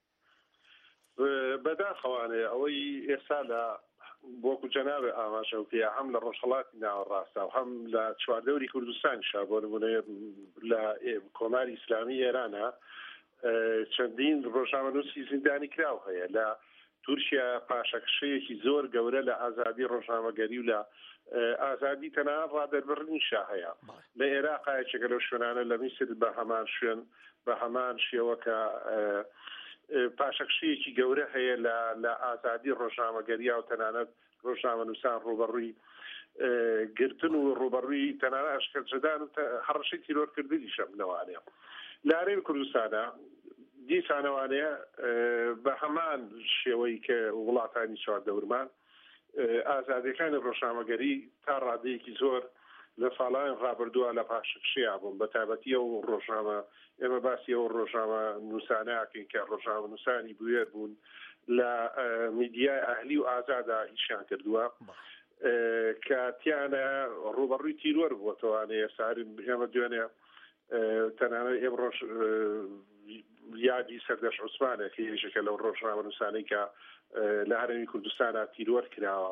بەداخەوانێ ئەوەی ئێستا لە بۆکو جەنابێ ئاماژەوتەیە هەم لە ڕۆژهەڵاتی ناوەڕاستە و هەم لە چواردەوری کوردستانیشا بۆ نمونەیە لە کۆماری ئیسلامی ئێرانە چەندین ڕۆژنامەنووسی زیندانی کراو هەیە. لە تورکیا پاشەکشەیەکی زۆر گەورە لە ئازادی ڕۆژنامەگەری و لە ئازادی تەنانەت ڕادەربڕنیشا هەیە. لە عێراقایەکێکە لەو شوێنانە لە میسر بە هەمان شوێن بە هەمان شێوە کە پاشەکشەیەکی گەورە هەیە لە ئازادی ڕۆژنامەگەریە و تەنانەت ڕۆژنامەنووسان ڕوبەڕووی گرتن و ڕوبەڕووی تەنانەت ئەشکەنجەدان و هەڕەشەی تیرۆرکردنیشە لەوانەیە. لە هەرێمی کوردستانە دیسانەوانەیە بە هەمان شێوەی کە وڵاتانی چواردەورمان ئازادیەکانی ڕۆژنامەگەری تا ڕادەیەکی زۆر لە ساڵان ڕابردووە لە پاشەکشەیە بوون بە تایبەتیە و ڕۆژنامە ئێمە باسی ئەو ڕۆژنامە نووسانەکەین کە ڕۆژنامە نووسانی بوێر بوون لە میدیای ئەهلی و ئازادا ئیشیان کردووە کە تیانە ڕوبەڕووی تیرۆر بووەتەوانەیە ساری ئێمە دوێنێ تەنانەت ئێم ڕۆژ یادی سەردەش عوسمانە کە یەکێکە لەو ڕۆژنامە نووسانەی کە لە هەرێمی کوردستانە تیرۆر کراوە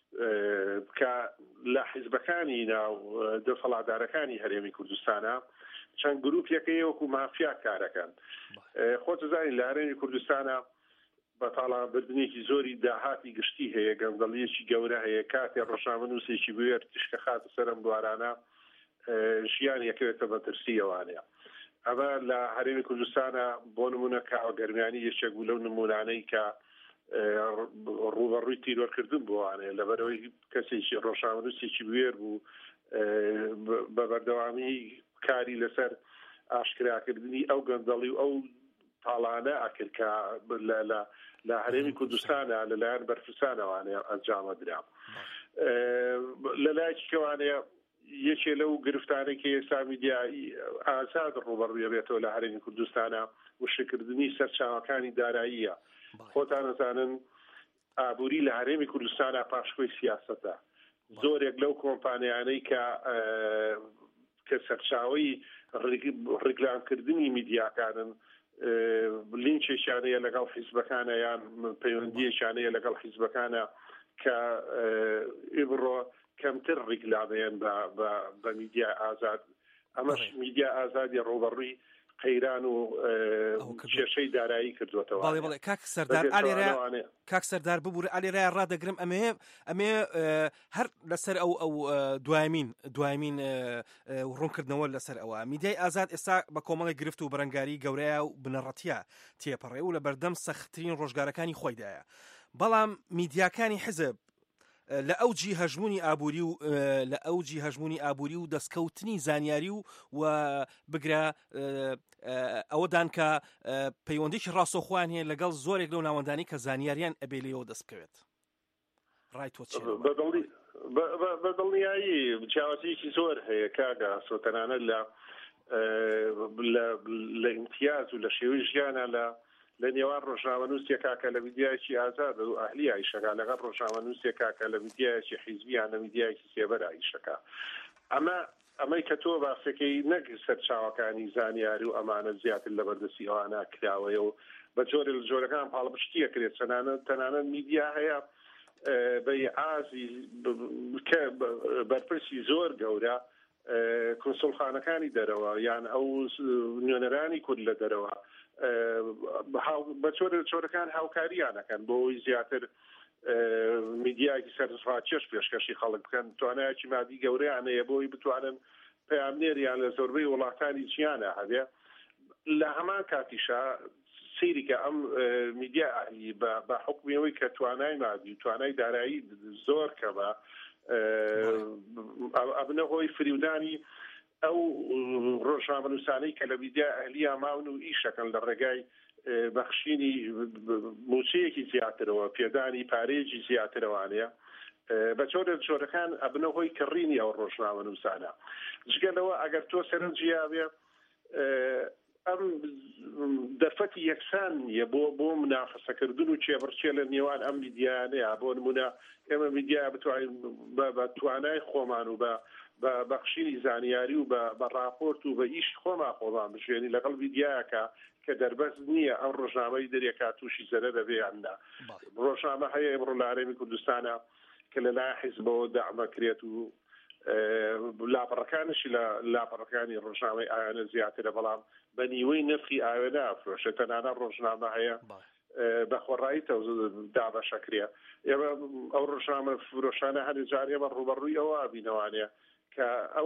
کە لە حیزبەکانی ناو دەسەڵاتدارەکانی هەرێمی کوردستانە چەند گروپیەکەی وەکو مافیا کارەکەن. خۆت زانین لە هەرێمی کوردستانە بە تاڵانبردنێکی زۆری داهاتی گشتی هەیە، گەندەڵیەکی گەورە هەیە. کاتێ ڕۆژنامەنووسێکی بوێر تشکە خاتە سەرم بوارانە ژیان یەکەوێتە بە ترسیەوانەیە. ئەمە لە هەرێمی کوردستانە بۆ نمونە کاوەگەرمیانی یەکێک بوو لەو نمونانەی کە ڕوبەڕووی تیرۆرکردن بووانەیە لەبەرەوەی کەسێکی ڕۆژنامەنووسێکی بوێر بوو بە بەردەوامی کاری لەسەر ئاشکراکردنی ئەو گەندەڵی و ئەو تاڵانە ئەکرد کە لە هەرێمی کوردستانە لەلایەن بەرپرسانەوانەیە ئەنجامە درا. لەلایەکیەوانەیە یەکێ لەو گرفتانەی کە ئێستا میدیای ئازاد ڕوبەڕوویە بێتەوە لە هەرێمی کوردستانە وشکردنی سەرچاوەکانی داراییە. خۆتان نەزانن ئابووری لە هەرێمی کوردستانە پاشخۆی سیاسەتە. زۆرێک لەو کۆمپانیانەی کە کە سەرچاوی ڕیکلامکردنی میدیاکانن لینچێکیانەیە لەگەڵ حیزبەکانە یان پەیوەندیەکیانەیە لەگەڵ حیزبەکانە کە ئێبڕۆ کەمتر ڕیکلامەیەن بە میدیا ئازاد. ئەمەش میدیا ئازادی ڕوبەڕووی قەیران و کێشەی دارایی کردوێتەوە. بەڵێ بڵێ کاک سەردار ئالێرە کاک سەردار ببوورە ئالێرای ڕادەگرم ئەمێ ئەمێ هەر لەسەر ئەو ئەو دوایمین دوایمین ڕوونکردنەوە لەسەر ئەوە میدیای ئازاد ئێستا بە کۆمەڵی گرفت و بەرەنگاری گەورەیە و بنەڕەتیە تێپەڕێ و لە بەردەم سەختترین ڕۆژگارەکانی خۆیدایە. بەڵام میدیاکانی حزب لە ئەوجی هەژمونی ئابووری و لە ئەوجی هەژمونی ئابووری و دەستکەوتنی زانیاری و و بگرە ئەوەدان کە پەیوەندیی ڕاستەوخۆیان هەیە لەگەڵ زۆرێک لەو ناوەندانی کە زانیاریان ئەبێ لێەوە دەست بکەوێت. ڕای تۆ چییە؟ بەدڵنیایی جیاوازیەکی زۆر هەیە کاگا سۆتەنانە لە لە ئیمتیاز و لە شێوەی ژیانە لە لە نێوان ڕۆژنامەنووسێکا کە لە میدیایەکی ئازاد و ئەهلی ئایشەکە لەگەڵ ڕۆژنامەنووسێکا کە لە میدیایەکی حیزبیان لە میدیایەکی سێبەر ئایشەکە ئەمە ئەمەی کە تۆ باسەکەی نەک سەرچاوەکانی زانیاری و ئەمانە زیاتر لە بەردەستی ئەوانە کراوەیە و بە جۆرە لە جۆرەکان پاڵپشتیە کرێت تەنانەت میدیا هەیە بە ئازی کە بەرپرسی زۆر گەورە کنسڵخانەکانی دەرەوە یان ئەو نوێنەرانی کورد لە دەرەوە بە چۆرەکان هاوکاریانەکەن بۆ ئەوی زیاتر میدیایکی سەرڕاکێش پێشکەشی خەڵک بکەن توانایەکی مادی گەورەیانەیە بۆی بتوانن پەیامنێریان لە زۆربەی وڵاتانی جیانە هەبێ لە هەمان کاتیشا سیری کە ئەم میدیا ئاهلی بە حکمیەوەی کە توانای مادی و توانای دارایی زۆر کەمە ئەبنە هۆی فریودانی ئەو ڕۆژنامەنووسانەی کە لە میدیا ئەهلیە ماون و ئیشەکەن لە ڕێگای بەخشینی موچەیەکی زیاترەوە پێدانی پارێجی زیاترەوانەیە بە چۆرە جۆرەکان ئەبنە هۆی کڕینی ئەو ڕۆژنامەنووسانە جگەلەوە ئەگەر تۆ سەرنجیاوێ ئەم دەرفەتی یەکسان نیە بۆ بۆ منافەسەکردن و چێبڕچێ لە نێوان ئەم میدیانەیە بۆ نمونە ئێمە میدیا بتوانین بە توانای خۆمان و بە بە بەخشینی زانیاری و بە ڕاپۆرت و بە ئیش خۆمان خۆمان بژێنی لەگەڵ میدیایەکە کە دەربەز نییە ئەم ڕۆژنامەی دەرێکا تووشی زەرە دەبێیاندا ڕۆژنامە هەیە ئێمڕۆ لە هەرێمی کوردستانە کە لەلای حیزبەوە داعمەکرێت و لاپەڕەکانشی لە لاپەڕەکانی ڕۆژنامەی ئاوێنە زیاترە بەڵام بە نیوەی نرخی ئاوێنە ئەفرۆشە تەنانە ڕۆژنامە هەیە بە خۆڕایی دابەشەکرێ ئێمە ئەو ڕۆژنامە فرۆشانە هەر جارێ بە ڕوبەڕووی ئەوە بینەوانەیە کە ئەو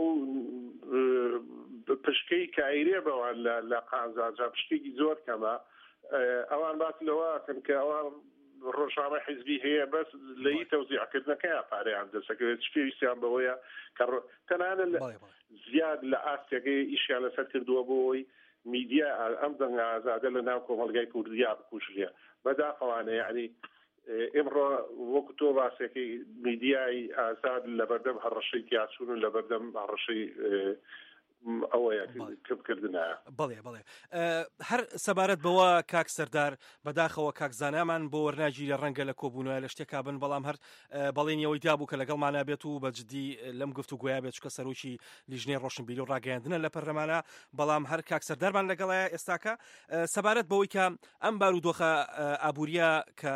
پشکەی کایرێ بەوان لە قازانجا پشکێکی زۆر کەمە ئەوان باس لەوەکەن کە ئەوان ڕۆژنامە حیزبی هەیە بەس لەی تەوزیعکردنەکەیان پارەیان دەسەکەوێت پێویستیان بەوەیە کە تەنانە زیاد لە ئاستێگەی ئیشیان لەسەر کردووە بۆەوەی میدیا ئەم دەنگە ئازادە لە ناو کۆمەلگای کوردیا بکوژێ بەداخەوانە یعنی ئێمڕۆ وەکو تۆ باسێکی میدیای ئازاد لە بەردەم هەڕەشەی تیاچون و لە بەردەم هەڕەشەی ئەوەیە کردکردنە بڵێ بڵێ هەر سەبارەت بەوە کاک سەردار بەداخەوە کاکزانامان بۆ وەرناگیری ڕەنگە لە کۆبوونەوە لە شتێکا بن بەڵام هەر بەڵێنیەوەی دیابوو کە لەگەڵ مانابێت و بەجددی لەم گفت و گویا بێت چکە سەرۆکی لیژنەی ڕۆشنبیری و ڕاگەیاندنە لە پەرلەمانە بەڵام هەر کاک سەردارمان لەگەڵایە ئێستاکە سەبارەت بەوەی کە ئەم بارودۆخە ئابوووریە کە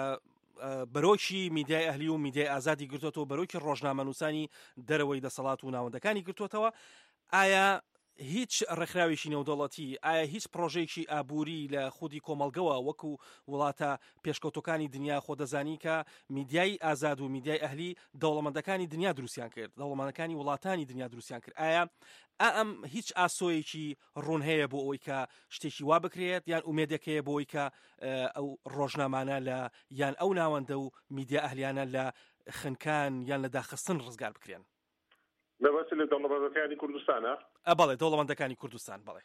بەرۆکی میدیای ئەهلی و میدیای ئازادی گرتوتەوە بەرۆکی ڕۆژنامەنووسانی دەرەوەی دەسەڵات و ناوەندەکانی گرتوتەوە ئایا هیچ ڕێکخراوێکی نێودەوڵەتی ئایا هیچ پرۆژێکی ئابووری لە خودی کۆمەلگەوە وەکو وڵاتە پێشکەوتەکانی دنیا خۆ دەزانی کە میدیای ئازاد و میدیای ئەهلی دەوڵەمەندەکانی دنیا دروستیان کرد دەوڵەمەندەکانی وڵاتانی دنیا دروستیان کرد ئایا ئەم هیچ ئاسۆیەکی ڕوون هەیە بۆ ئەوەی کە شتێکی وا بکرێت یان ئومێدەکەیە بۆ ئەوەی کە ئەو ڕۆژنامانە لە یان ئەو ناوەندە و میدیا ئەهلیانە لە خنکان یان لە داخستن ڕزگار بکرێن بەبەست لە دەوڵەمەندەکانی کوردستانە بەڵێ دەوڵەمەندەکانی کوردستان بڵێ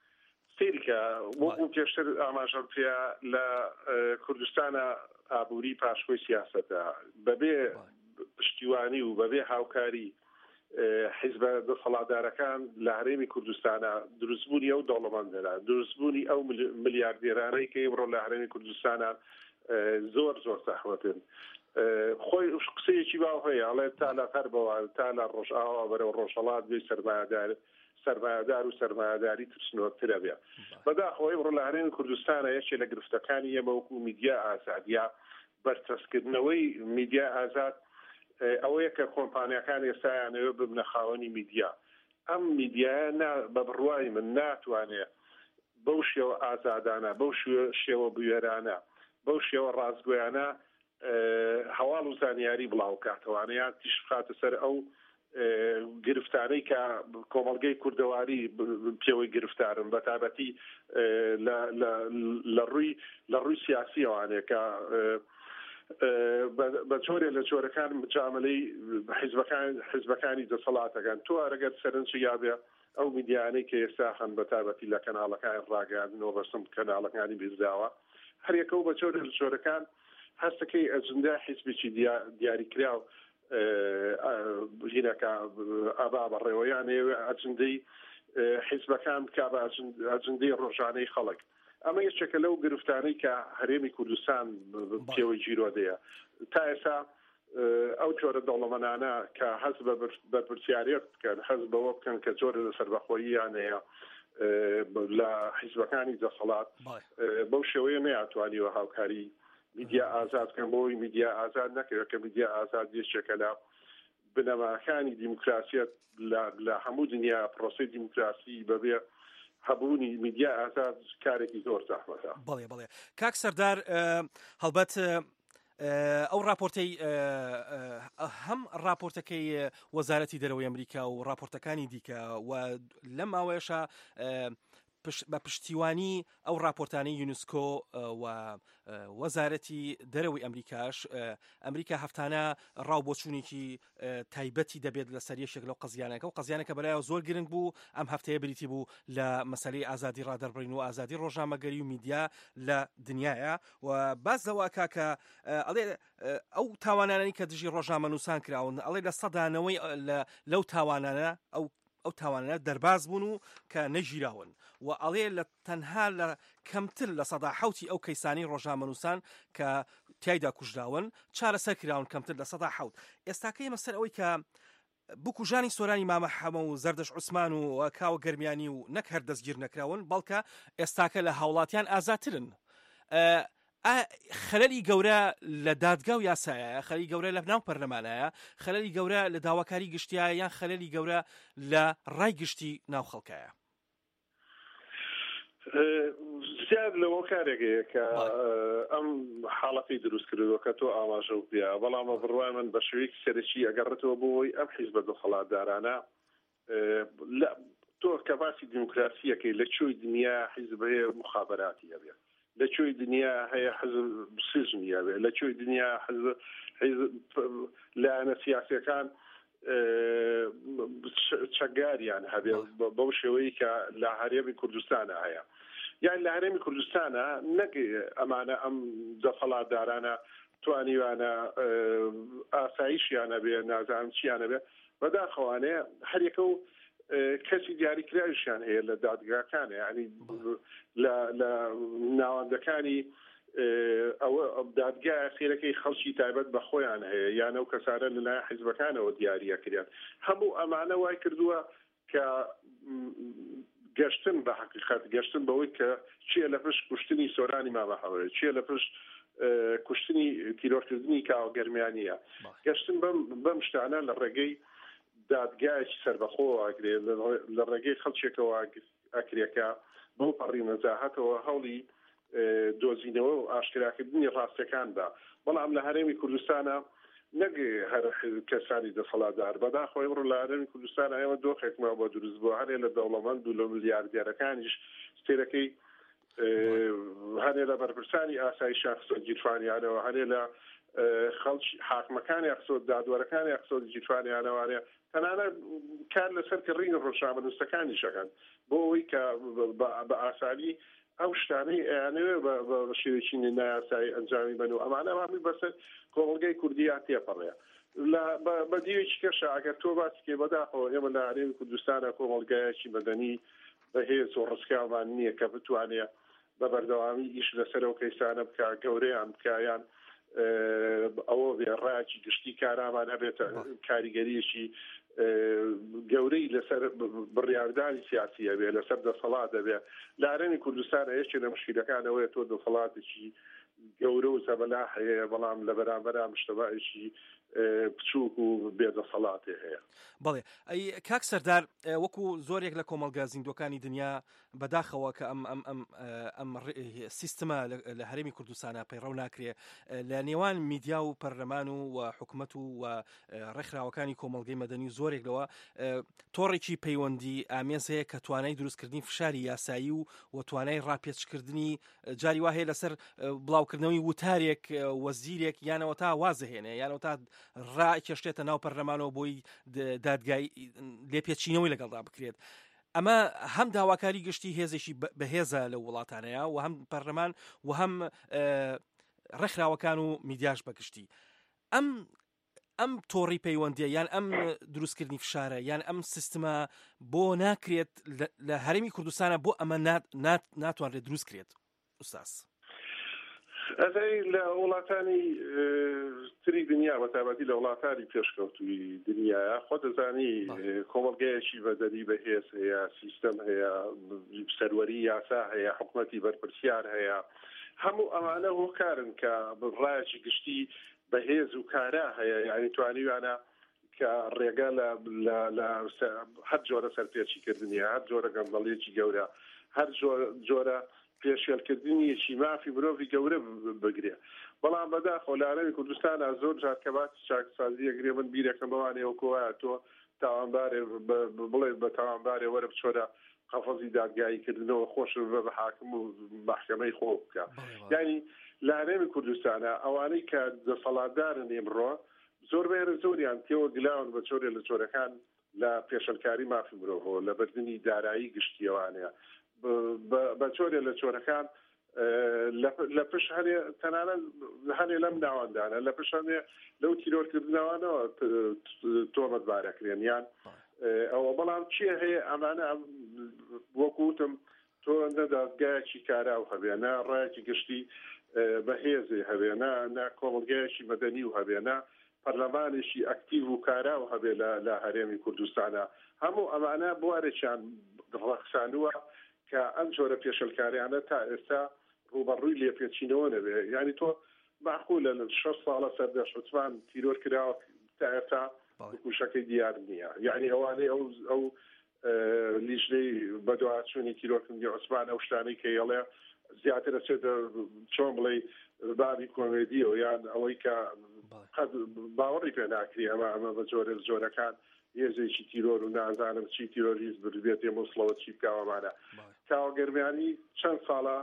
سیرکە وەکو پێشتر ئاماژەم پێ لە کوردستانە ئابووری پاشخۆی سیاسەتە بەبێ پشتیوانی و بەبێ هاوکاری حیزبە دەسەڵاتدارەکان لە هەرێمی کوردستانە دروستبوونی ئەو دەوڵەمەندانە دروستبوونی ئەو ملیاردێرانەی کە ئێمڕۆ لە هەرێمی کوردستانە زۆر زۆر زەحمەتن خۆی قسەیەکی باو هەیە ئەڵێ تا لە قەربەوە تا لە ڕۆژئاوا بەرەو ڕۆژهەڵات بێ سەرمایەدار سەرمایەدار و سەرمایەداری ترسنۆترە بێ بەداخەوە ئێمڕۆ لە هەرێمی کوردستانە یەکێ لە گرفتەکانی ئێمە وەکو میدیا ئازاد یا بەرچەسکردنەوەی میدیا ئازاد ئەوەیە کە کۆمپانیەکان ئێستایانەوە ببنە خاوەنی میدیا ئەم میدیایە بە بڕوای من ناتوانێت بەو شێوە ئازادانە بەو شێوە بوێرانە بەو شێوە ڕازگۆیانە هەواڵ و زانیاری بڵاو کاتەوانەیان تیش بخاتە سەر ئەو گرفتانەی کە کۆمەڵگەی کوردەواری پێوەی گرفتارن بە تایبەتی لە ڕووی لە ڕووی سیاسی ئەوانەیە کە بە جۆرێ لە جۆرەکان مجاملەی حیزبەکانی دەسەڵاتەکان تۆ ئەرەگەر سەرنجی یابێ ئەو میدیانەی کە ئێستا هەن بە تایبەتی لە کەناڵەکان ڕاگەاندنەوە بەسم کەناڵەکانی بیرداوە هەر یەکەو بە جۆرێ لە جۆرەکان هەستەکەی ئەجندە حیزبێکی دیاریکرا و هینەکە ئابا بەڕێوەیان ئێوە ئەجندەی حیزبەکان بکا بە ئەجندەی ڕۆژانەی خەڵک ئەمە یەکێکە لەو گرفتانەی کە هەرێمی کوردستان پێوەی جیرۆدەیە تا ئێستا ئەو جۆرە دەوڵەمەندانە کە حەز بە پرسیارەت بکەن حەز بەوە بکەن کە جۆرە لە سەربەخۆییان هەیە لە حیزبەکانی دەسەڵات بەو شێوەیە نەیاتوانیوە هاوکاری میدیا ئازاد بکەن بۆی میدیا ئازاد نەکەوێت کە میدیا ئازاد یەکێکە لە بنەماکانی دیموکراسیەت لە هەموو دنیا پرۆسەی دیموکراسی بەبێ هەبوونی میدیا ئازاد کارێکی زۆر زەحمەتە. بەڵێ بەڵێ کاک سەردار هەڵبەت ئەو راپۆرتەی هەم راپۆرتەکەی وەزارەتی دەرەوەی ئەمریکا و راپۆرتەکانی دیکە و لەم ماوەیەشە بە پشتیوانی ئەو راپۆرتانەی یونسکۆ و وەزارەتی دەرەوەی ئەمریکاش ئەمریکا هەفتانە ڕاوبۆچوونێکی تایبەتی دەبێت لە سەر یەکێک لەو قەزیانەکە و قەزیانەکە بەلایەوە زۆر گرنگ بوو ئەم هەفتەیە بریتی بوو لە مەسەلەی ئازادی ڕادەربڕین و ئازادی ڕۆژنامەگەری و میدیا لە دنیاە و باز لەوە کاکە ئەڵێ ئەو تاوانانەی کە دژی ڕۆژنامە نووسان کراون ئەڵێ لە سەدانەوەی لەو تاوانانە ئەو ئەو تاوانە دەرباز بوون و کە نەژیراون و ئەڵێ لە تەنها لە کەمتر لە سەدا حەوتی ئەو کەیسانی ڕۆژنامە نووسان کە تایدا کوژراون چارەسەر کراون کەمتر لە سەدا حەوت. ئێستاکەی مەسەر ئەوەی کە بکوژانی سۆرانی مامە حەمە و زەردەش عوسمان و کاوە گەرمیانی و نەک هەر دەستگیر نەکراون بەڵکە ئێستاکە لە هاوڵاتیان ئازاترن. خەلەلی گەورە لە دادگا و یاسایە خەلەلی گەورە لە ناو پەرلەمانایە خەلەلی گەورە لە داواکاری گشتیایە یان خەلەلی گەورە لە ڕای گشتی ناو خەڵکایە. زیاد لەوە کارێکەیە کە ئەم حاڵەتی دروست کردەوە کە تۆ ئاماژە و پێ بەڵام بڕوای من بە شێوەیەکی سەرەکی ئەگەڕێتەوە بۆی ئەم حیزبە دەسەڵاتدارانە تۆ کە باسی دیموکراسیەکەی لە کوێی دنیا حیزب هەیە مخابەراتی هەبێ لە کوێی دنیا هەیە حزب سزمی هەبێ لە کوێی دنیا حزب لایەنە سیاسیەکان چەکداریان هەبێ بەو شێوەیە کە لە هەرێمی کوردستانە هەیە یان لە هەرێمی کوردستانە نەک ئەمانە ئەم دەسەڵاتدارانە توانیوانە ئاسایشیانە بێ نازانم چیانە بێ بەداخەوانەیە هەرێکە و کەسی دیاریکراویشیان هەیە لە دادگاکانە یعنی لە ناوەندەکانی ئەوە دادگای خێرەکەی خەڵکی تایبەت بە خۆیان هەیە یان ئەو کەسانە لەلایەن حیزبەکانەوە دیاریەکریان هەموو ئەمانە وای کردووە کە گەشتن بە حقیقەت گەشتن بەوەی کە چیە لە پشت کوشتنی سۆرانی مامە حەمەدە چیە لە پشت کوشتنی تیرۆرکردنی کاوە گەرمیانیە گەشتن بەم شتانە لە ڕێگەی دادگایکی سەربەخۆ ئاگرێ لە ڕێگەی خەڵکێکەوە ئەکرێکە بەو پەڕی نەزاهەتەوە هەوڵی دۆزینەوە و ئاشکراکردنی ڕاستیەکان بە بەڵام لە هەرێمی کوردستانە نەک هەر کەسانی دەسەڵاتدار بەداخەوەی ڕۆ لە هەرێمی کوردستان ئێمە دۆخێکمان بۆ دروست بووە هەرێ لە دەوڵەمەند و لە ملیاردێرەکانیش سێرەکەی هەرێ لە بەرپرسانی ئاسایی شاخصۆ جیرفانیانەوە هەرێ لە خەڵک حاکمەکانی ئەقسۆ دادوەرەکانی ئەقسۆ جیرفانیانەوەوانەیە تەنانە کار لەسەر کڕینە ڕۆژنامە نووسەکانی شەکەن بۆ ئەوەی کە بە ئاسانی ئەو شتانەی ئەیانەوێ بە شێوەیەکی نایاسایی ئەنجامی بن و ئەمانە هەمووی بەسەر کۆمەڵگەی کوردیان تێپەڕێ بە دیوێکی کەشە ئەگەر تۆ باسکێ بەداخەوە ئێمە لە هەرێمی کوردستانە کۆمەڵگایەکی مەدەنی بەهێز و ڕسکاوان نییە کە بتوانێت بە بەردەوامی ئیش لەسەرەوە کەیسانە بکە گەورەیان بکایان ئەوە بێ ڕاکی گشتی کارامان هەبێت کاریگەریەکی گەورەی لەسەر بڕیاردانی سیاسیە بێ لەسەر دەسەڵات دەبێ لە هەرێمی کوردستانە یەکێک لە مشکلەکانەوەیە تۆ دەسەڵاتێکی گەورە و زەبەلا هەیە بەڵام لە بەرامبەرا مشتەبایەکی بچووک و بێدەسەڵاتێ هەیە. بەڵێ ئەی کاک سەردار وەکو زۆرێک لە کۆمەلگا زیندوەکانی دنیا بەداخەوە کە ئەم ئەم ئەم ئەم سیستەمە لە هەرێمی کوردستانە پەیڕەو ناکرێ لە نێوان میدیا و پەرلەمان و حکوومەت و ڕێکخراوەکانی کۆمەلگەی مەدەنی زۆرێک لەوە تۆڕێکی پەیوەندی ئامێنس هەیە کە توانای دروستکردنی فشاری یاسایی و و توانای ڕاپێچکردنی جاری وا هەیە لەسەر بڵاوکردنەوەی وتارێک وەزیرێک یانەوە تا وازەهێنێ یانەوە تا ڕای کێشتێتە ناو پەرلەمانەوە بۆی دادگای لێپێچینەوەی لەگەڵدا بکرێت. ئەمە هەم داواکاری گشتی هێزێکی بەهێزە لە وڵاتانەیە و هەم پەرلەمان و هەم ڕێکخراوەکان و میدیاش بەگشتی. ئەم ئەم تۆڕی پەیوەندیە یان ئەم دروستکردنی فشارە یان ئەم سیستەمە بۆ ناکرێت لە هەرێمی کوردستانە بۆ ئەمە ناتوانرێت دروستکرێت. ئوستاس ئەزای لە وڵاتانی تری دنیا بە تایبەتی لە وڵاتانی پێشکەوتووی دنیاە خۆ دەزانی کۆمەڵگەیەکی بەدەری بەهێز هەیە سیستەم هەیە سەروەری یاسا هەیە حکوومەتی بەرپرسیار هەیە هەموو ئەمانە هۆکارن کە ڕایەکی گشتی بەهێز و کارا هەیە یعنی توانیوانە کە ڕێگە لە هەر جۆرە سەرپێچیکردنیە هەر جۆرە گەندەڵێکی گەورە هەر جۆرە پێشێلکردنیەکی مافی مرۆڤی گەورە بگرێ بەڵام بەداخۆ لە عەرەبی کوردستانە زۆر جار کە باسی چاکسازیە گرێ من بیرەکەم بەوانەیە وەکوایە تۆ تاوانبارێ بڵێ بە تاوانبارێ وەرە بچۆرە قەفەزی دادگاییکردنەوە خۆش بە بە حاکم و مەحکەمەی خۆ بکە یعنی لە عەرەبی کوردستانە ئەوانەی کە دەسەڵاتدارن ئێمڕۆ زۆر بێرە زۆریان تێوە گلاون بە چۆرێ لە چۆرەکان لە پێشەلکاری مافی مرۆڤەوە لە بەردنی دارایی گشتیەوانەیە بە چۆرێ لە چۆرەکان لە پش هەرێ تەنانەت هەنێ لەم ناوەندانە لە پش هەنێ لەو تیرۆرکردنەوەنەوە تۆمەتبارەکرێن یان ئەوە بەڵام چیە هەیە ئەمانە وەکوتم تۆ نەدادگایەکی کاراو هەبێ نە ڕایەکی گشتی بەهێزێ هەبێ نە کۆمەڵگەیەکی مەدەنی و هەبێ نە پەرلەمانێکی ئەکتیڤ و کاراو هەبێ لە هەرێمی کوردستانە هەموو ئەمانە بوارێکیان ڕەخسانووە کە ئەم جۆرە پێشەلکاریانە تا ئێستا ڕوبەڕووی لێپێچینەوە نەبێ یعنی تۆ معقولە لە شەش ساڵە سەردەشتوان تیرۆر کراوە تا ئێستا کوشەکەی دیار نییە یعنی ئەوانەی ئەو ئەو لیژنەی بەدواچوونی تیرۆرکردنی عوسمان ئەو شتانەی کە هێڵێ زیاتر دەچێتە چۆن بڵێ بابی کۆمێدیەوە یان ئەوەی کە باوەڕی پێ ناکری ئەمە ئەمە بە جۆرە زۆرەکان هێزێکی تیرۆر و نازانم چی تیرۆریست بێت ێ مۆسڵەوە چی بکاوەمانە کاوەگەرمیانی چەند ساڵە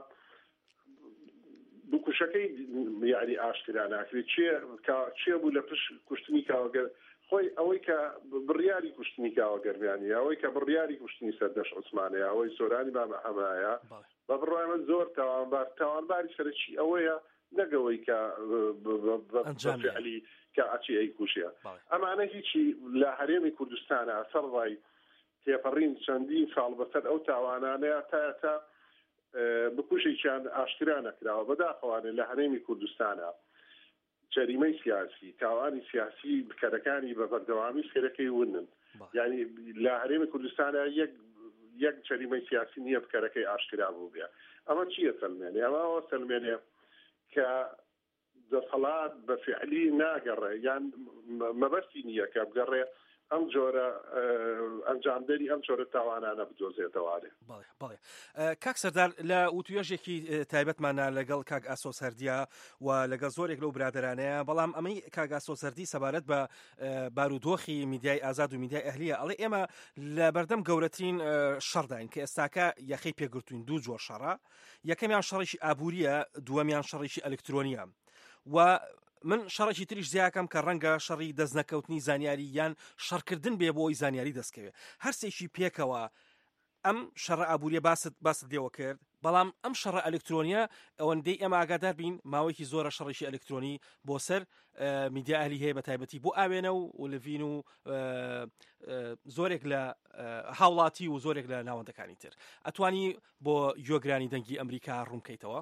بکوشەکەی یعنی ئاشکرا ناکرێت چێ بوو لە پش کوشتنی کاوەگەر خۆی ئەوەی کە بڕیاری کوشتنی کاوەگەرمیانی ئەوەی کە بڕیاری کوشتنی سەردەش عوسمانەیە ئەوەی سۆرانی مامە ئەمایە بە بڕای من زۆر تاوانبار تاوانباری سەرچی ئەوەیە نەگەوەی کە بەفعلی کە ئاچی ئەی کوشیە ئەمانە هیچی لە هەرێمی کوردستانە سەرڕای تێپەڕین چەندین ساڵ بەسەر ئەو تاوانانەیە تا تا بکوشێکیان ئاشکرا نەکراوە بەداخەوانێ لە هەرێمی کوردستانە جەریمەی سیاسی تاوانی سیاسی بکەرەکانی بە بەردەوامی سێرەکەی ونن یعنی لە هەرێمی کوردستانە یەک یەک جەریمەی سیاسی نییە بکەرەکەی ئاشکرا بوو بێ ئەمە چییە سەلمێنێ ئەمە ئەوە سەلمێنێ کە دەسەڵات بە فعلی ناگەڕێ یان مەبەستی نییە کە بگەڕێ ئەم جۆرە ئەنجامدەری ئەم جۆرە تاوانانە بدۆزێتەوارێ بەڵێ کاک سەردار لە وتوێژێکی تایبەتمانە لەگەڵ کاک ئاسۆ سەردیا و لەگەڵ زۆرێک لەو برادرانەیە بەڵام ئەمەی کاک ئاسۆ سەردی سەبارەت بە بارودۆخی میدیای ئازاد و میدیای ئەهلیە ئەڵێ ئێمە لە بەردەم گەورەترین شەڕداین کە ئێستاکە یەخەی پێگرتوین دوو جۆر شەڕە یەکەمیان شەڕێکی ئابووریە دووەمیان شەڕێکی ئەلکترۆنیە و من شەڕێکی تریش زیاکەم کە ڕەنگە شەڕی دەستنەکەوتنی زانیاری یان شەڕکردن بێ بۆی زانیاری دەستکەوێت هەرسێکی پێکەوە ئەم شەڕە ئابووریە باست باست دێوە کرد بەڵام ئەم شەڕە ئەلکترۆنیە ئەوەندەی ئەمە ئاگادار بین ماوەیەکی زۆرە شەڕێکی ئەلکترۆنی بۆ سەر میدیا ئەهلی هەیە بە تایبەتی بۆ ئاوێنە و لڤین و زۆرێک لە هاوڵاتی و زۆرێک لە ناوەندەکانی تر ئەتوانی بۆ یۆگرانی دەنگی ئەمریکا ڕوونکەیتەوە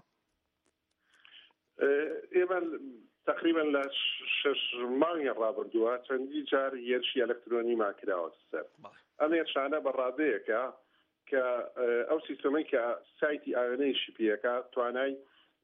ئێمە تقریبا لە شش مانگی ڕابردووە چەندی جار هێرشی ئەلکترۆنی ماکراوە سەر ئەم هێرشانە بەڕادەیەکە کە ئەو سیستەمەی کە سایتی ئاوێنەی شپیەکە توانای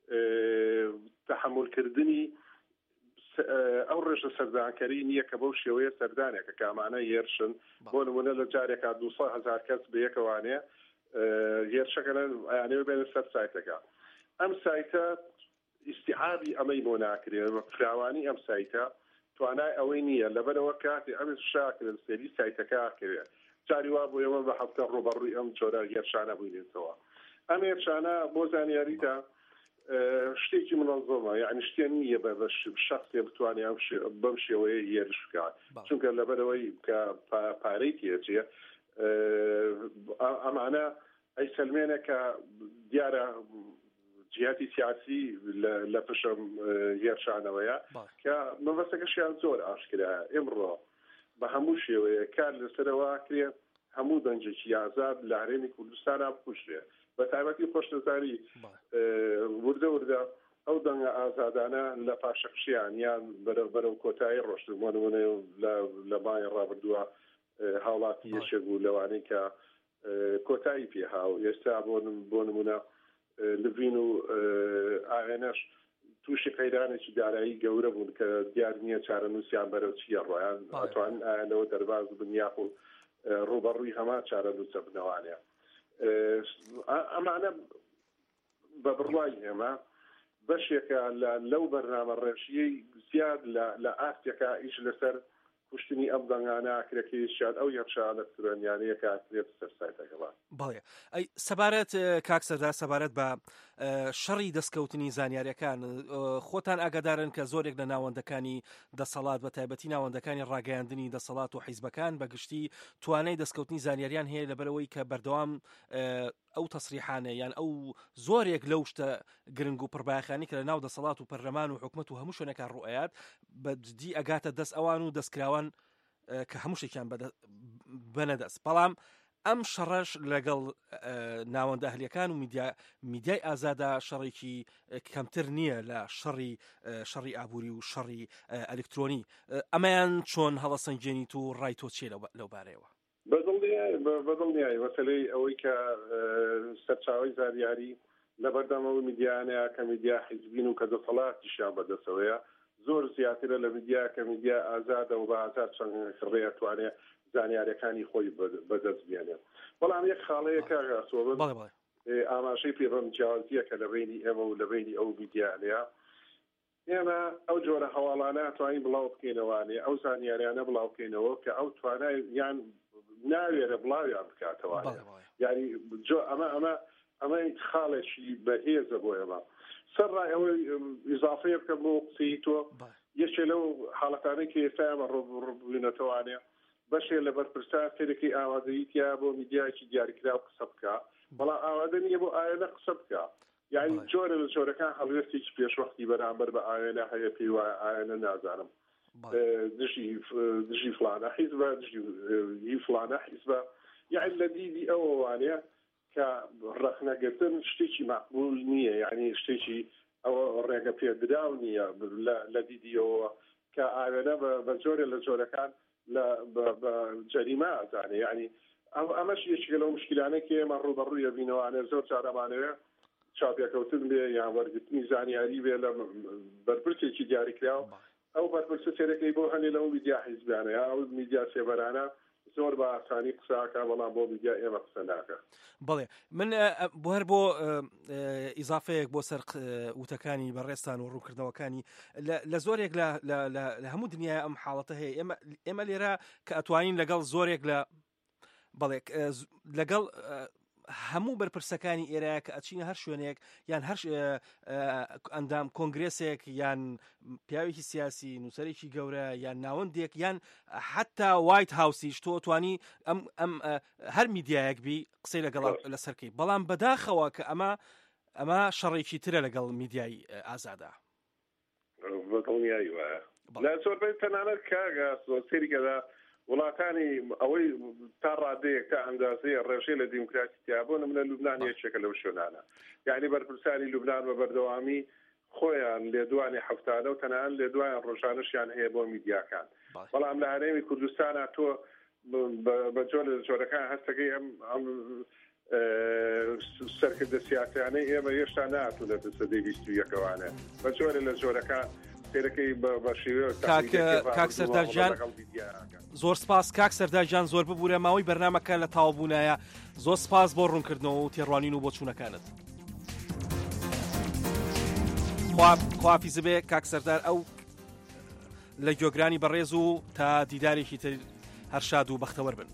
تەحملکردنی ئەو ڕێژە سەردانکەری نییە کە بەو شێوەیە سەردانێکە کامانە هێرشن بۆ نمونە لە جارێکا دووسەد هەزار کەس بە یەکەوانێ هێرشەکە ئەیانەوە بێنە سەر سایتەکە ئەم سایتە ئیستیعابی ئەمەی بۆ ناکرێت فراوانی ئەم سایتە توانای ئەوەی نییە لەبەرەوە کاتی ئەم شاکرن سێری سایتەکە کرێت جاری وا بۆ ئێمە بە هەفتە ڕوبەڕووی ئەم جۆرە هێرشانە بووینێتەوە ئەم هێرشانە بۆ زانیاریدا شتێکی منەظەمە یعنی شتێن نییە بە شخصێ بتوانێت بەم شێوەیە هێرش بکات چونکە لەبەرەوەی کە پارەی تێچێ ئەمانە ئەی سەلمێنە کە دیارە جیهاتی سیاسی لە پشم هێرشانەوەیە کە مەبەستەکەشیان زۆر ئاشکرا ئێمڕۆ بە هەموو شێوەیە کار لەسەرەوە کرێ هەموو دەنجێکی ئازاد لە هەرێمی کوردستان بکوژرێ بە تایبەتی خۆشنەزاری وردە وردە ئەو دەنگە ئازادانە لە پاشەقشیان یان بەرەو کۆتایی ڕۆشتمانونێ لە مای ڕابردووە هاوڵاتی یەشێک بوو لەوانەی کە کۆتایی پێهاو ئێستا بۆ نمونە لڤین و ئاغێنەش تووشی قەیرانێکی دارایی گەورە بوون کە دیار نییە چارەنووسیان بەرەو چیە ڕۆیان ئەتوان ئایانەوە دەرباز بنیاخ و ڕوبەڕووی هەمان چارەنووسە بنەوانێ ئەمانە بە بڕوای ئێمە بەشێکە لەو بەرنامە ڕێژیەی زیاد لە ئاستێکە ئیش لەسەر کوشتنی ئەم دەنگانە ئاکرەکەی شاد ئەو یەخشا ئەلەکترۆنیانەیە کاترێت سەرسایتەکەڵات بەڵێ ئەی سەبارەت کاکسەردا سەبارەت بە شەڕی دەستکەوتنی زانیاریەکان خۆتان ئاگادارن کە زۆرێک لە ناوەندەکانی دەسەڵات بە تایبەتی ناوەندەکانی ڕاگەیاندنی دەسەڵات و حیزبەکان بەگشتی توانای دەستکەوتنی زانیاریان هەیە لەبەرەوەی کە بەردەوام ئەو تەسریحانە یان ئەو زۆرێک لەو شتە گرنگ و پڕبایەخانی کە لە ناو دەسەڵات و پەرلەمان و حکومەت و هەموو شوێنێکان ڕوئەیات بەجددی ئەگاتە دەست ئەوان و دەستکراوان کە هەموو شتێکیان بەنەدەست بەڵام ئەم شەڕەش لەگەڵ ناوەندە ئەهلیەکان و میدیای ئازادا شەڕێکی کەمتر نییە لە شەڕی شەڕی ئابووری و شەڕی ئەلکترۆنی ئەمەیان چۆن هەڵەسەنگێنیت و ڕای تۆ چیە لەو بارەیەوە بەدڵنیایی مەسەلەی ئەوەی کە سەرچاوی زانیاری لە بەردەمەوە میدیانەیە کە میدیا حیزبین و کە دەسەڵاتیشیان بەدەستەوەیە زۆر زیاترە لە میدیا کە میدیا ئازادە و بە ئازاد چەند خڕێ توانێت زانیاریەکانی خۆی بەدەست بێنێ بەڵام یەک خاڵەیە کاگاسۆبن ئاماژەی پێڕەم جیاوازیە کە لە بینی ئێمە و لە بینی ئەو میدیانەیە ئێمە ئەو جۆرە هەواڵانە توانین بڵاو بکەینەوانێ ئەو زانیاریانە بڵاو بکەینەوە کە ئەو توانای یان ناوێرە بڵاویان بکاتەوە یعنی ئەمە ئەمە ئەمە خاڵێکی بەهێزە بۆ ئێمە سەر ڕای ئەوەی ئیزافەیە بکەم بۆ قسەی تۆ یەکێ لەو حاڵەتانەی کە ئێستا ئێمە ڕووبوونەتەوانێ بەشێ لە بەرپرسان سێرەکەی ئاوازەیەتیا بۆ میدیایکی دیاریکرا و قسە بکە بەڵام ئاوادە نییە بۆ ئاەنە قسە بکە یعنی جۆرە لە جۆرەکان هەڵوێستێکی پێشوەختی بەرامبەر بە ئاەنە هەیە پێی وایە ئاەنە نازانم دژی فلانە حیزبە دژی فلانە حیزبە یعنی لە دیدی ئەوە وانەیە کە ڕەخنەگرتن شتێکی مەقبول نییە یعنی شتێکی ئەوە ڕێگە پێدراو نییە لە دیدیەوە کە ئاوێنە بە جۆرە لە جۆرەکان بە جەریمە ئازانێ یعنی ئەمەش یەکێک لەو مشکلانەی ئێمە ڕوبەڕوویە بینەوانێ زۆر جارەمانەوە چاپێکەوتن بێ یان وەرگرتنی زانیاری بێ لە بەرپرسێکی دیاریکراوە ئەو بەرپرسە سێرەکەی بۆ هەنێ لەو میدیا حیزبیانە یا ئەو میدیا سێبەرانە زۆر بە ئاسانی قساکە بەڵام بۆ میدیا ئێمە قسە ناکە بڵێ من بۆ هەر بۆ ئیزافەیەک بۆ سەر وتەکانی بەڕێستان و ڕووکردنەوەکانی لە زۆرێک لە هەموو دنیای ئەم حاڵەتە هەیە ئێمە لێرە کە ئەتوانین لەگەڵ زۆرێک لە بەڵێ لەگەڵ هەموو بەرپرسەکانی ئێرەیە کە ئەچینە هەر شوێنێک یان هەر ئەندام کۆنگرێسێک یان پیاوێکی سیاسی نووسەرێکی گەورە یان ناوەندێک یان حتا وایت هاوسیش تۆ توانی ئەم ئەم هەر میدیایەک بی قسەی لەگەڵ لەسەرکەی بەڵام بەداخەوە کە ئەمە ئەمە شەڕێکی ترە لەگەڵ میدیای ئازادا بەدڵنیایی وایە لە زۆربەی تەنانەت کاگە سێریکەدا وڵاتانی ئەوەی تا ڕادەیە کە ئەندازەیە ڕێژەی لە دیموکراتییا بۆ نمونە لوبنان یەکێکە لەو شوێنانە یعنی بەرپرسانی لوبنان بە بەردەوامی خۆیان لێدوانی هەفتانە و تەنانەت لێدوایان ڕۆژانەشیان هەیە بۆ میدیاکان بەڵام لە هەرێمی کوردستانە تۆ بە جۆر لە جۆرەکان هەستەکەی ئەم سەرکردە سیاسیانەی ئێمە هێشتا نهاتوونە سەدەی بیست و یەکەوانە بە جۆرە لە جۆرەکان کاک سەردارجان زۆر سپاس کاک سەردارجان زۆر ببوورە ماوەی بەرنامەکە لە تاوابوونایە زۆر سپاس بۆ ڕوونکردنەوە و تێڕوانین و بۆ چوونەکانت خوافیز بێ کاک سەردار ئەو لە گوێگرانی بەڕێز و تا دیدارێکی تر هەر شاد و بەختەوەر بن.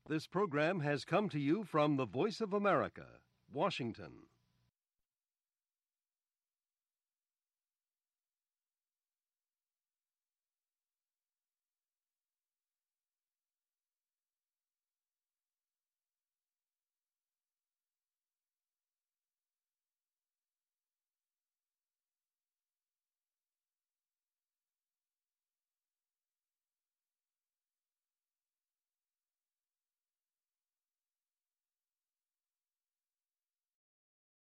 This program has come to you from the Voice of America, Washington.